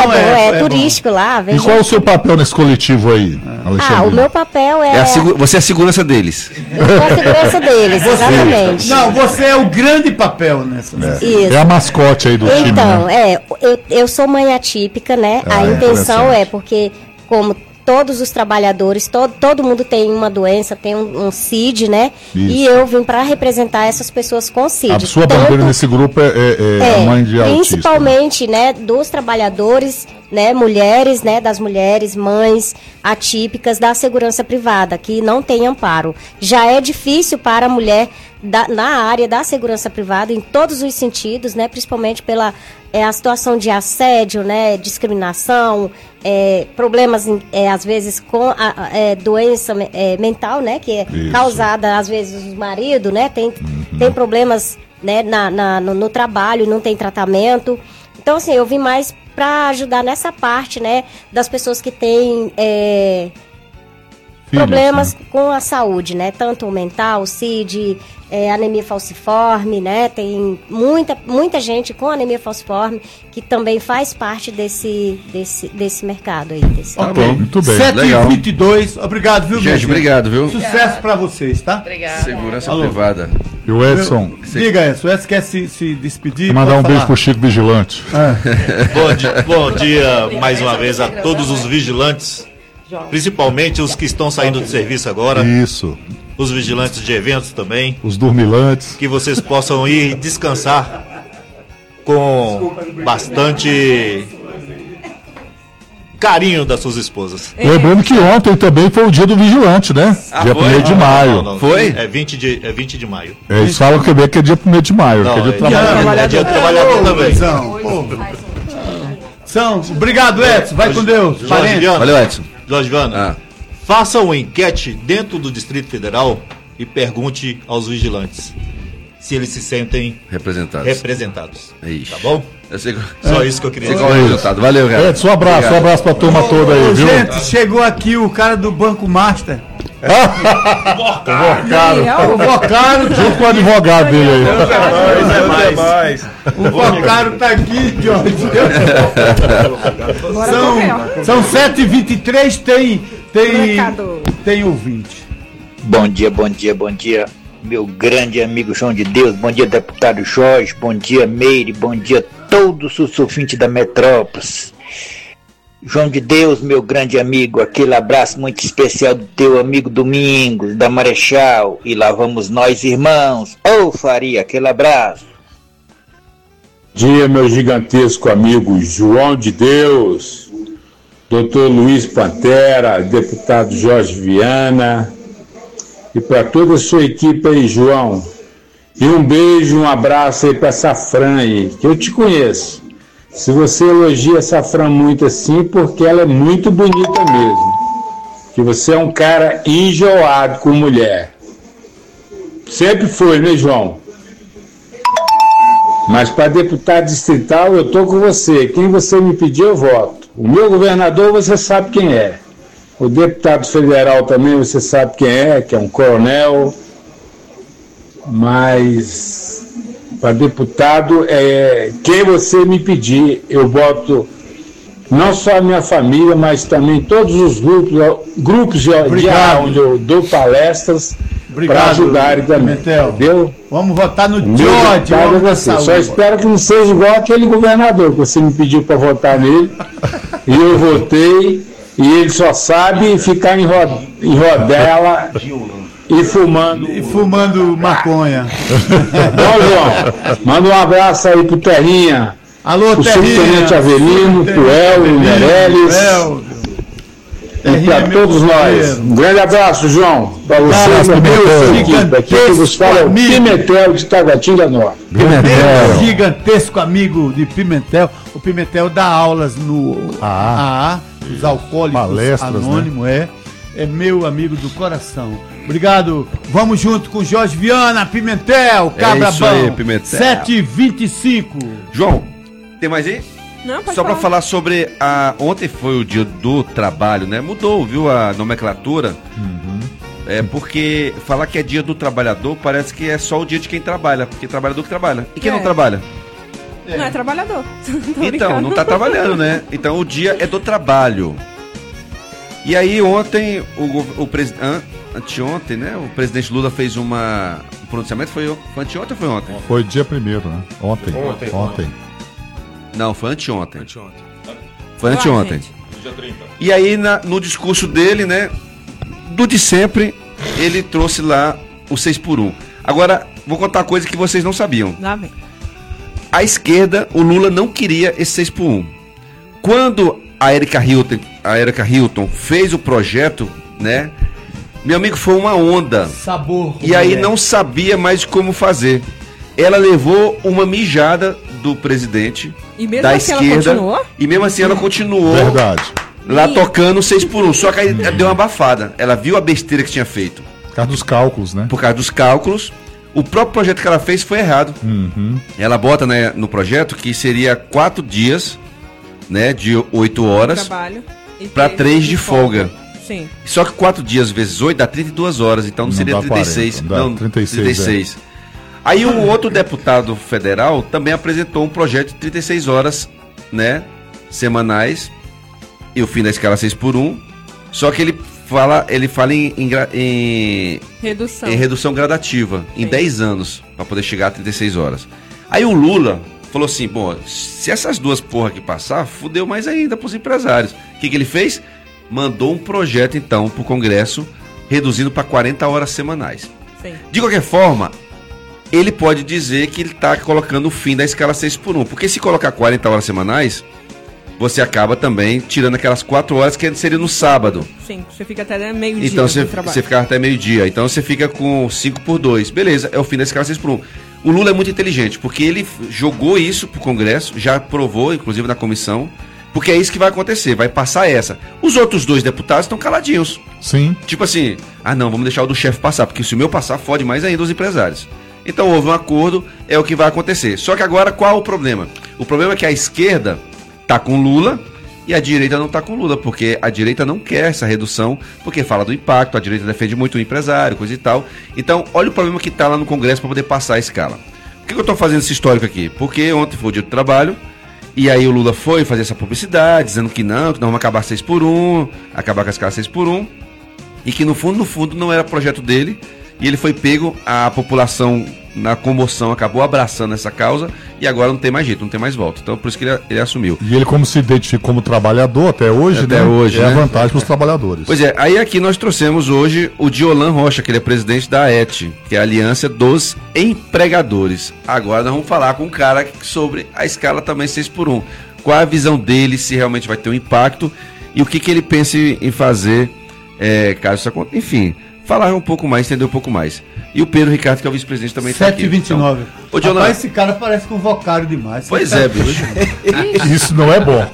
S7: É turístico lá.
S3: E qual é o seu papel nesse coletivo aí, Alexandre?
S7: O meu papel é...
S4: Você é a segurança deles.
S7: A segurança deles, exatamente.
S2: Não, você é o grande papel nessa.
S7: Isso.
S3: É a mascote aí do time,
S7: Então,
S3: né?
S7: eu sou mãe atípica, né? A intenção é porque, como todos os trabalhadores, todo mundo tem uma doença, tem um CID, né? Isso. E eu vim para representar essas pessoas com CID.
S3: A sua bandeira nesse grupo é a mãe de autista.
S7: Principalmente, né, dos trabalhadores, né, mulheres, né, das mulheres, mães atípicas da segurança privada, que não tem amparo. Já é difícil para a mulher na área da segurança privada, em todos os sentidos, né, principalmente pela a situação de assédio, né, discriminação, problemas, às vezes, com a doença mental, né, que é causada, às vezes, do marido, né, tem problemas, né, no trabalho e não tem tratamento. Então, assim, eu vim mais para ajudar nessa parte, né, das pessoas que têm problemas com a saúde, né, tanto mental, CID, anemia falciforme, né, tem muita gente com anemia falciforme que também faz parte desse mercado aí.
S3: Muito bem.
S2: 7h22, obrigado, viu,
S4: gente? Obrigado, viu?
S2: Sucesso para vocês, tá?
S6: Obrigado.
S4: Segurança privada.
S3: E o Edson?
S2: Diga, Edson. O Edson quer se despedir?
S3: Mandar um beijo pro Chico Vigilante.
S10: Bom dia mais uma vez a todos os vigilantes, principalmente os que estão saindo de serviço agora.
S3: Isso.
S10: Os vigilantes de eventos também.
S3: Os dormilantes.
S10: Que vocês possam ir descansar com bastante carinho das suas esposas.
S3: Lembrando que ontem também foi o dia do vigilante, né? Dia 1º de maio.
S10: Não.
S4: Foi?
S10: É 20 de maio.
S3: Eles falam que é dia 1º de maio.
S10: Não,
S3: que é dia do trabalhador.
S10: É dia do trabalhador também.
S2: Obrigado, Edson. Vai com Deus.
S4: Valeu, Edson.
S10: Jorge Viana, faça uma enquete dentro do Distrito Federal e pergunte aos vigilantes se eles se sentem representados. Tá bom? Só isso que eu queria dizer.
S4: Qual é o resultado? Valeu, cara.
S3: Edson, um abraço pra turma toda aí, viu?
S2: Gente, chegou aqui o cara do Banco Master.
S3: O Vocaro, junto com o advogado dele aí.
S2: O Vocaro tá aqui, Jorge. São 7h23, tem ouvinte.
S11: Bom dia, meu grande amigo João de Deus, bom dia, deputado Jorge, bom dia, Meire, bom dia, todos os ouvintes da Metrópolis. João de Deus, meu grande amigo, aquele abraço muito especial do teu amigo Domingos, da Marechal, e lá vamos nós, irmãos. Ô Faria, aquele abraço.
S12: Dia, meu gigantesco amigo João de Deus, doutor Luiz Pantera, deputado Jorge Viana, e para toda a sua equipe aí, João. E um beijo, um abraço aí para Safran aí, que eu te conheço. Se você elogia a Safran muito assim, porque ela é muito bonita mesmo. Que você é um cara enjoado com mulher. Sempre foi, né, João? Mas para deputado distrital eu tô com você. Quem você me pedir eu voto. O meu governador você sabe quem é. O deputado federal também você sabe quem é, que é um coronel. Mas para deputado, quem você me pedir, eu boto não só a minha família, mas também todos os grupos de onde eu dou palestras para ajudarem também. Entendeu?
S2: Vamos votar no George.
S12: Só espero que não seja igual aquele governador que você me pediu para votar nele. E eu votei, e ele só sabe ficar em rodela e fumando
S2: maconha.
S12: Bom, João, manda um abraço aí pro Terrinha.
S2: Alô,
S12: pro
S2: Terrinha.
S12: Subtenente Avelino, pro Elvio Meirelles. E para todos nós. Um grande abraço, João. Para você, meu equipe. Aqui que vos fala é o Pimentel de Taguatinga Norte.
S2: Pimentel. Gigantesco amigo de Pimentel. O Pimentel dá aulas no AA, os alcoólicos anônimos, né? É meu amigo do coração. Obrigado. Vamos junto com Jorge Viana, Pimentel, Cabra
S4: isso aí, Pimentel.
S2: 7h25.
S4: João, tem mais aí?
S6: Não, pode
S4: Só para falar sobre ontem foi o dia do trabalho, né? Mudou, viu, a nomenclatura. Porque falar que é dia do trabalhador parece que é só o dia de quem trabalha, porque trabalhador que trabalha. E quem não trabalha?
S6: Não é trabalhador.
S4: Então, não tá trabalhando, né? Então o dia é do trabalho. E aí ontem, anteontem, né? O presidente Lula fez um pronunciamento, foi anteontem ou foi ontem?
S3: Foi dia 1º, né? Ontem.
S4: Não, foi anteontem. Foi anteontem.
S10: Dia 30.
S4: E aí no discurso dele, né? Do de sempre, ele trouxe lá o 6x1. Agora, vou contar uma coisa que vocês não sabiam.
S6: Lá vem.
S4: A esquerda, o Lula não queria esse 6x1. Quando a Erika Hilton fez o projeto, né? Meu amigo, foi uma onda.
S2: Sabor.
S4: E aí não sabia mais como fazer. Ela levou uma mijada do presidente da esquerda. E mesmo assim ela continuou.
S3: Verdade.
S4: Lá tocando 6x1. Só que aí deu uma abafada. Ela viu a besteira que tinha feito.
S3: Por causa dos cálculos, né?
S4: Por causa dos cálculos. O próprio projeto que ela fez foi errado. Ela bota, né, no projeto que seria 4 dias, né, de 8 horas para 3 de folga.
S6: Sim.
S4: Só que 4 dias vezes 8 dá 32 horas, então não seria 36.
S3: 40,
S4: não,
S3: 36.
S4: Aí um outro deputado federal também apresentou um projeto de 36 horas, né, semanais, e o fim da escala 6x1. Só que ele fala em redução gradativa, em 10 anos, para poder chegar a 36 horas. Aí o Lula falou assim, bom, se essas duas porra aqui passar, fudeu mais ainda pros empresários. O que ele fez? Mandou um projeto, então, pro Congresso, reduzindo para 40 horas semanais.
S6: Sim.
S4: De qualquer forma, ele pode dizer que ele está colocando o fim da escala 6x1, porque se colocar 40 horas semanais, você acaba também tirando aquelas 4 horas que seria no sábado.
S6: Sim, você fica até meio-dia.
S4: Então você fica até meio-dia. Então você fica com 5x2. Beleza, é o fim da escala 6x1. O Lula é muito inteligente, porque ele jogou isso pro Congresso, já aprovou, inclusive na comissão, porque é isso que vai acontecer, vai passar essa. Os outros 2 deputados estão caladinhos.
S3: Sim.
S4: Tipo assim, não, vamos deixar o do chefe passar, porque se o meu passar, fode mais ainda os empresários. Então houve um acordo, é o que vai acontecer. Só que agora, qual o problema? O problema é que a esquerda tá com Lula e a direita não tá com Lula, porque a direita não quer essa redução, porque fala do impacto, a direita defende muito o empresário, coisa e tal. Então, olha o problema que tá lá no Congresso para poder passar a escala. Por que eu tô fazendo esse histórico aqui? Porque ontem foi o dia do trabalho, e aí o Lula foi fazer essa publicidade, dizendo que não, nós vamos acabar 6x1, acabar com a escala 6x1. e que no fundo não era projeto dele, e ele foi pego, a população na comoção acabou abraçando essa causa e agora não tem mais jeito, não tem mais volta. Então por isso que ele assumiu.
S3: E ele, como se identifica como trabalhador até hoje,
S4: hoje,
S3: a vantagem para os trabalhadores.
S4: Pois é, aí aqui nós trouxemos hoje o Diolan Rocha, que ele é presidente da AET, que é a Aliança dos Empregadores. Agora nós vamos falar com um cara sobre a escala também 6x1. Qual a visão dele, se realmente vai ter um impacto e o que ele pensa em fazer, caso isso aconteça. Enfim, falar um pouco mais, entender um pouco mais. E o Pedro Ricardo, que é o vice-presidente, também está aqui.
S2: 7h29.
S4: Então,
S2: rapaz, esse cara parece convocário demais.
S4: Pois é, bicho.
S3: Isso não é bom.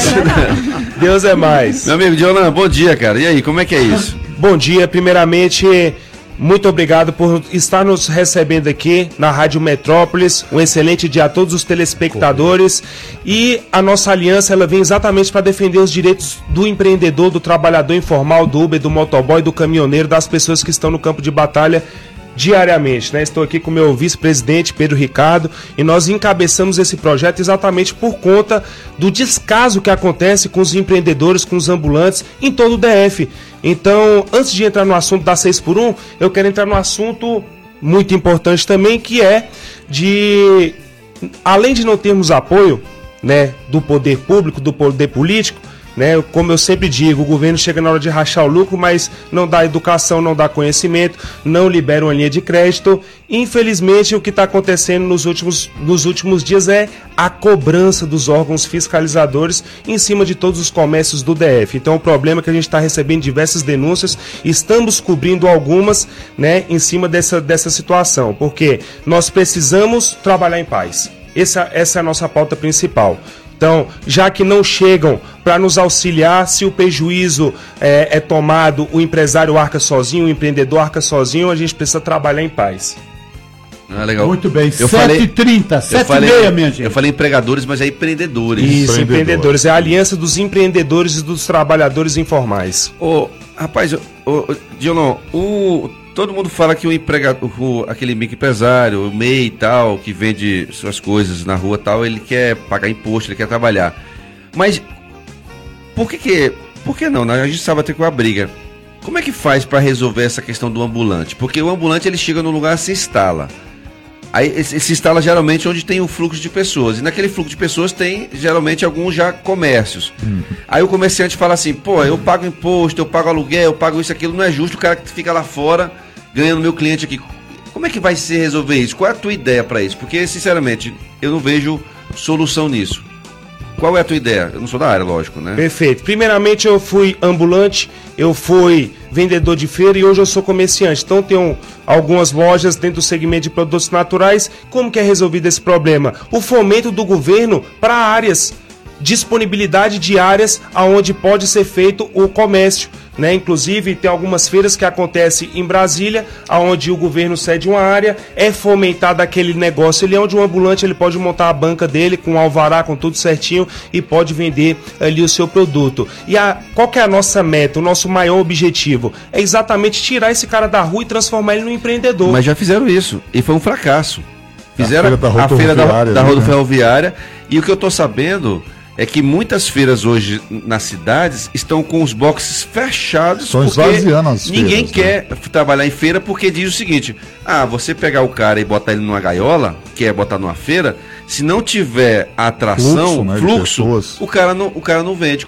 S14: Deus é mais.
S4: Meu amigo Diolan, bom dia, cara. E aí, como é que é isso?
S14: Bom dia. Primeiramente, muito obrigado por estar nos recebendo aqui na Rádio Metrópolis. Um excelente dia a todos os telespectadores. E a nossa aliança, ela vem exatamente para defender os direitos do empreendedor, do trabalhador informal, do Uber, do motoboy, do caminhoneiro, das pessoas que estão no campo de batalha diariamente, né? Estou aqui com o meu vice-presidente Pedro Ricardo e nós encabeçamos esse projeto exatamente por conta do descaso que acontece com os empreendedores, com os ambulantes em todo o DF. Então, antes de entrar no assunto da 6x1, eu quero entrar no assunto muito importante também, que é de, além de não termos apoio, né, do poder público, do poder político, né, como eu sempre digo, o governo chega na hora de rachar o lucro, mas não dá educação, não dá conhecimento, não libera uma linha de crédito. Infelizmente, o que está acontecendo nos últimos dias é a cobrança dos órgãos fiscalizadores em cima de todos os comércios do DF. Então, o problema é que a gente está recebendo diversas denúncias, estamos cobrindo algumas, né, em cima dessa situação, porque nós precisamos trabalhar em paz. Essa é a nossa pauta principal. Então, já que não chegam para nos auxiliar, se o prejuízo é tomado, o empresário arca sozinho, o empreendedor arca sozinho, a gente precisa trabalhar em paz.
S4: Ah, legal.
S2: Muito bem, 7h30, 7h30, minha gente.
S4: Eu falei empregadores, mas é empreendedores.
S14: Isso, empreendedores. É a aliança dos empreendedores e dos trabalhadores informais.
S4: Rapaz, Diolan, todo mundo fala que o empregador, aquele microempresário, o MEI e tal, que vende suas coisas na rua e tal, ele quer pagar imposto, ele quer trabalhar. Mas por que não? A gente sabe até com a briga. Como é que faz para resolver essa questão do ambulante? Porque o ambulante, ele chega no lugar e se instala. Aí se instala geralmente onde tem um fluxo de pessoas. E naquele fluxo de pessoas tem geralmente alguns já comércios. Aí o comerciante fala assim, pô, eu pago imposto, eu pago aluguel, eu pago isso, aquilo, não é justo o cara que fica lá fora ganhando meu cliente aqui. Como é que vai se resolver isso? Qual é a tua ideia para isso? Porque, sinceramente, eu não vejo solução nisso. Qual é a tua ideia? Eu não sou da área, lógico, né?
S14: Perfeito. Primeiramente, eu fui ambulante, eu fui vendedor de feira e hoje eu sou comerciante. Então, tenho algumas lojas dentro do segmento de produtos naturais. Como que é resolvido esse problema? O fomento do governo para áreas, disponibilidade de áreas onde pode ser feito o comércio, né? Inclusive tem algumas feiras que acontecem em Brasília, onde o governo cede uma área, é fomentado aquele negócio ali, onde um ambulante ele pode montar a banca dele com alvará, com tudo certinho e pode vender ali o seu produto. E qual que é a nossa meta, o nosso maior objetivo? É exatamente tirar esse cara da rua e transformar ele num empreendedor.
S4: Mas já fizeram isso e foi um fracasso. Fizeram a feira da rodoferroviária, e o que eu tô sabendo é que muitas feiras hoje nas cidades estão com os boxes fechados.
S3: Estão esvaziando as feiras.
S4: Ninguém quer trabalhar em feira porque diz o seguinte: você pegar o cara e botar ele numa gaiola, que é botar numa feira, se não tiver atração, fluxo, o cara não vende.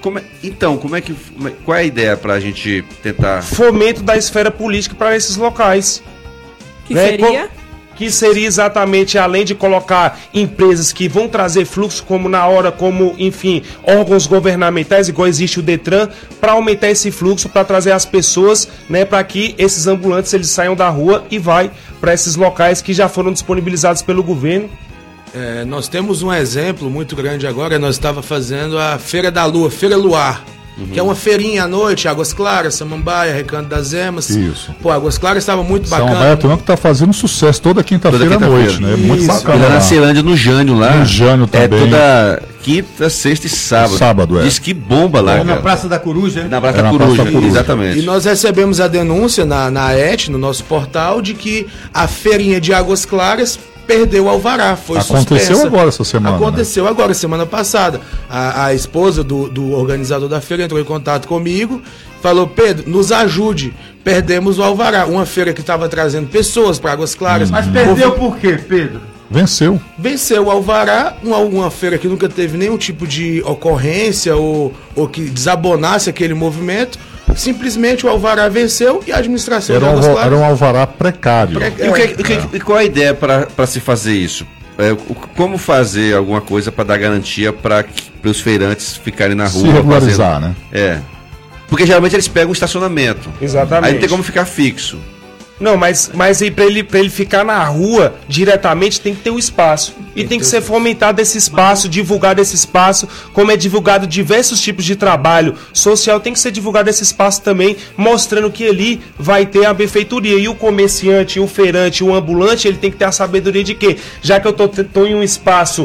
S4: Qual é a ideia pra gente tentar?
S14: Fomento da esfera política para esses locais.
S6: Que seria?
S14: Que seria exatamente, além de colocar empresas que vão trazer fluxo, enfim, órgãos governamentais, igual existe o Detran, para aumentar esse fluxo, para trazer as pessoas, né, para que esses ambulantes eles saiam da rua e vai para esses locais que já foram disponibilizados pelo governo.
S15: Nós temos um exemplo muito grande agora, nós estávamos fazendo a Feira da Lua, Feira Luar. Que é uma feirinha à noite, Águas Claras, Samambaia, Recanto das Emas.
S3: Isso.
S15: Pô, Águas Claras estava muito bacana.
S3: Samambaia que tá fazendo sucesso toda quinta-feira à noite, né? Muito bacana.
S4: Na Ceilândia, no Jânio lá.
S3: No Jânio também.
S4: É toda quinta, sexta e sábado.
S3: Sábado,
S4: Diz que bomba lá.
S2: Na Praça da Coruja, né?
S4: Na Praça da Coruja, exatamente.
S15: E nós recebemos a denúncia na AET, no nosso portal, de que a feirinha de Águas Claras perdeu o alvará, foi
S3: Aconteceu
S15: suspensa.
S3: Agora essa semana.
S15: Aconteceu, né? Agora, semana passada. A esposa do organizador da feira entrou em contato comigo falou, Pedro, nos ajude. Perdemos o alvará, uma feira que estava trazendo pessoas para Águas Claras.
S2: Mas perdeu por quê, Pedro?
S3: Venceu
S15: o alvará, uma feira que nunca teve nenhum tipo de ocorrência ou que desabonasse aquele movimento. Simplesmente o alvará venceu e a administração
S3: era um alvará precário.
S4: E qual a ideia para se fazer isso? Como fazer alguma coisa para dar garantia para os feirantes ficarem na rua?
S3: Se regularizar, né?
S4: Porque geralmente eles pegam um estacionamento.
S14: Exatamente.
S4: Aí não tem como ficar fixo.
S14: Não, mas aí pra ele ficar na rua diretamente tem que ter um espaço. E tem que ser fomentado esse espaço, divulgado esse espaço, como é divulgado diversos tipos de trabalho social, tem que ser divulgado esse espaço também, mostrando que ali vai ter a benfeitoria. E o comerciante, o feirante, o ambulante, ele tem que ter a sabedoria de que, já que eu tô em um espaço,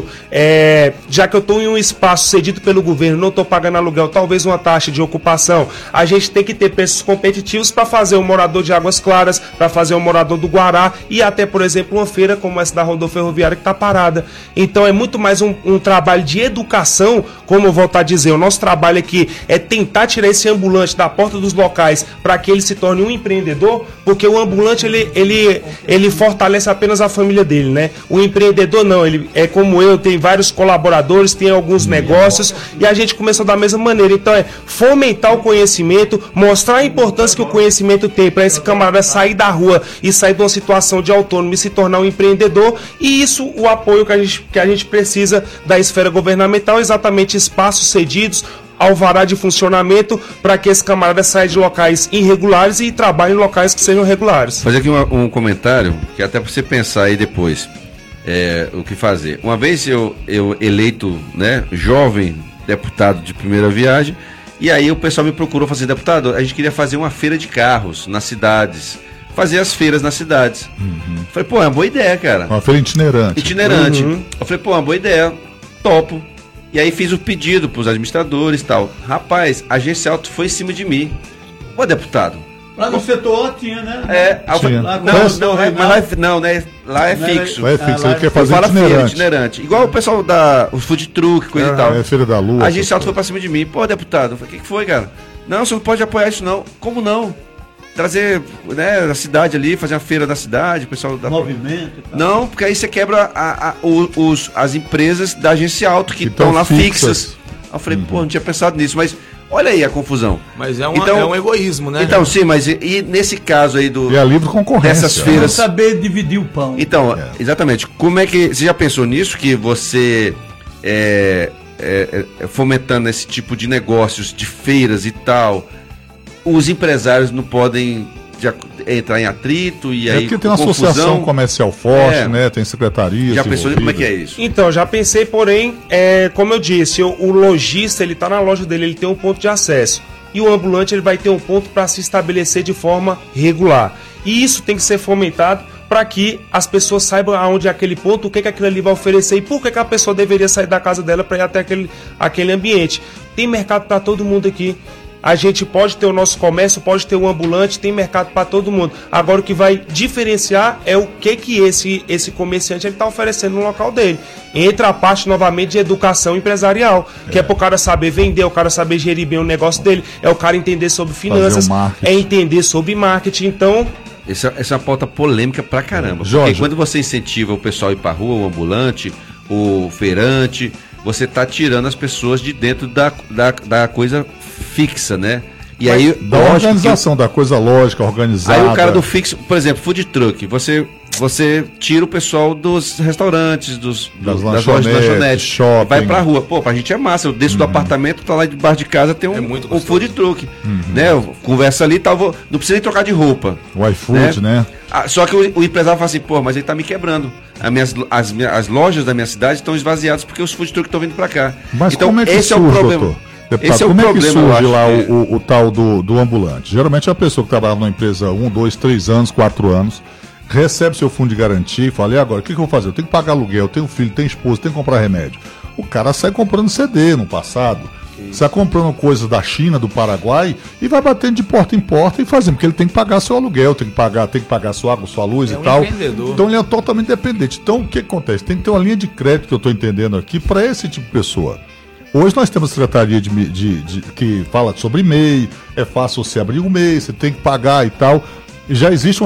S14: cedido pelo governo, não tô pagando aluguel, talvez uma taxa de ocupação, a gente tem que ter preços competitivos para fazer o morador de Águas Claras, para fazer um morador do Guará e até, por exemplo, uma feira como essa da rodoferroviária que está parada. Então é muito mais um trabalho de educação, como eu volto a dizer, o nosso trabalho aqui é tentar tirar esse ambulante da porta dos locais para que ele se torne um empreendedor, porque o ambulante ele fortalece apenas a família dele, né? O empreendedor não, ele é como eu, tem vários colaboradores, tem alguns negócios e a gente começou da mesma maneira. Então é fomentar o conhecimento, mostrar a importância que o conhecimento tem para esse camarada sair da rua e sair de uma situação de autônomo e se tornar um empreendedor, e isso, o apoio que a gente precisa da esfera governamental, exatamente espaços cedidos, alvará de funcionamento, para que esse camarada saia de locais irregulares e trabalhe em locais que sejam regulares.
S4: Fazer aqui um comentário, que até para você pensar aí depois o que fazer. Uma vez eu eleito, né, jovem deputado de primeira viagem, e aí o pessoal me procurou, fazer deputado, a gente queria fazer uma feira de carros nas cidades, fazer as feiras nas cidades. Falei, pô, é uma boa ideia, cara.
S3: Uma feira itinerante.
S4: Eu falei, pô, é uma boa ideia, topo. E aí fiz o pedido pros administradores e tal. Rapaz, a agência auto foi em cima de mim. Ô, deputado.
S2: Lá no setor tinha, né?
S3: Tinha.
S4: Lá é fixo.
S3: Lá é fixo, ele quer fazer
S4: itinerante. Igual o pessoal o food truck, coisa e tal.
S3: É Feira da Lua.
S4: A agência auto foi pra cima de mim. Pô, deputado, eu falei, o que foi, cara? Não, você não pode apoiar isso não. Como não? Trazer, né, a cidade ali, fazer uma feira da cidade, o pessoal da
S2: movimento e tal.
S4: Não, porque aí você quebra as empresas da agência auto que estão lá fixas. Aí eu falei, pô, não tinha pensado nisso, mas olha aí a confusão.
S15: Mas é um egoísmo, né?
S4: Então, sim, mas e nesse caso aí
S3: E a livre concorrência.
S4: Dessas feiras.
S2: Saber dividir o pão.
S4: Então, exatamente. Como é que você já pensou nisso, que você fomentando esse tipo de negócios, de feiras e tal, os empresários não podem entrar em atrito e aí
S3: porque tem uma associação comercial forte, né? Tem secretaria.
S4: Já pensou como é que é isso?
S14: Então, já pensei, porém, como eu disse, o lojista, ele tá na loja dele, ele tem um ponto de acesso. E o ambulante, ele vai ter um ponto para se estabelecer de forma regular. E isso tem que ser fomentado para que as pessoas saibam aonde é aquele ponto, o que aquilo ali vai oferecer e por que a pessoa deveria sair da casa dela para ir até aquele ambiente. Tem mercado para todo mundo aqui. A gente pode ter o nosso comércio, pode ter um ambulante, tem mercado para todo mundo. Agora o que vai diferenciar é o que esse comerciante está oferecendo no local dele. Entra a parte novamente de educação empresarial, que é para o cara saber vender, o cara saber gerir bem o negócio dele, é o cara entender sobre finanças, é entender sobre marketing. Então,
S4: essa é uma pauta polêmica pra caramba.
S3: Jorge,
S4: porque quando você incentiva o pessoal a ir pra rua, o ambulante, o feirante, você tá tirando as pessoas de dentro da coisa fixa, né? E aí,
S3: da organização, da coisa lógica, organizada.
S4: Aí o cara do fixo, por exemplo, food truck, você tira o pessoal dos restaurantes, das lanchonetes,
S3: shopping.
S4: Vai pra rua. Pô, pra gente é massa. Eu desço do apartamento, tá lá debaixo de casa, tem um food truck. Né? Conversa ali, tal, não precisa nem trocar de roupa.
S3: O iFood, né?
S4: Só que o empresário fala assim, pô, mas ele tá me quebrando. As lojas da minha cidade estão esvaziadas porque os food truck estão vindo pra cá.
S3: Mas
S4: então,
S3: como é que
S4: esse
S3: surge,
S4: é o problema.
S3: Doutor? Deputado,
S4: Esse é
S3: como
S4: o
S3: é
S4: problema,
S3: que surge lá o tal do ambulante? Geralmente é a pessoa que trabalha numa empresa 1, 2, 3 anos, 4 anos, recebe seu fundo de garantia e fala, e agora, o que eu vou fazer? Eu tenho que pagar aluguel, eu tenho filho, tenho esposa, tenho que comprar remédio. O cara sai comprando CD no passado, sai comprando coisas da China, do Paraguai, e vai batendo de porta em porta e fazendo, porque ele tem que pagar seu aluguel, tem que pagar sua água, sua luz e tal. Então ele é totalmente dependente. Então o que acontece? Tem que ter uma linha de crédito, que eu estou entendendo aqui, para esse tipo de pessoa. Hoje nós temos a secretaria que fala sobre MEI, é fácil você abrir um MEI, você tem que pagar e tal. E já existe uma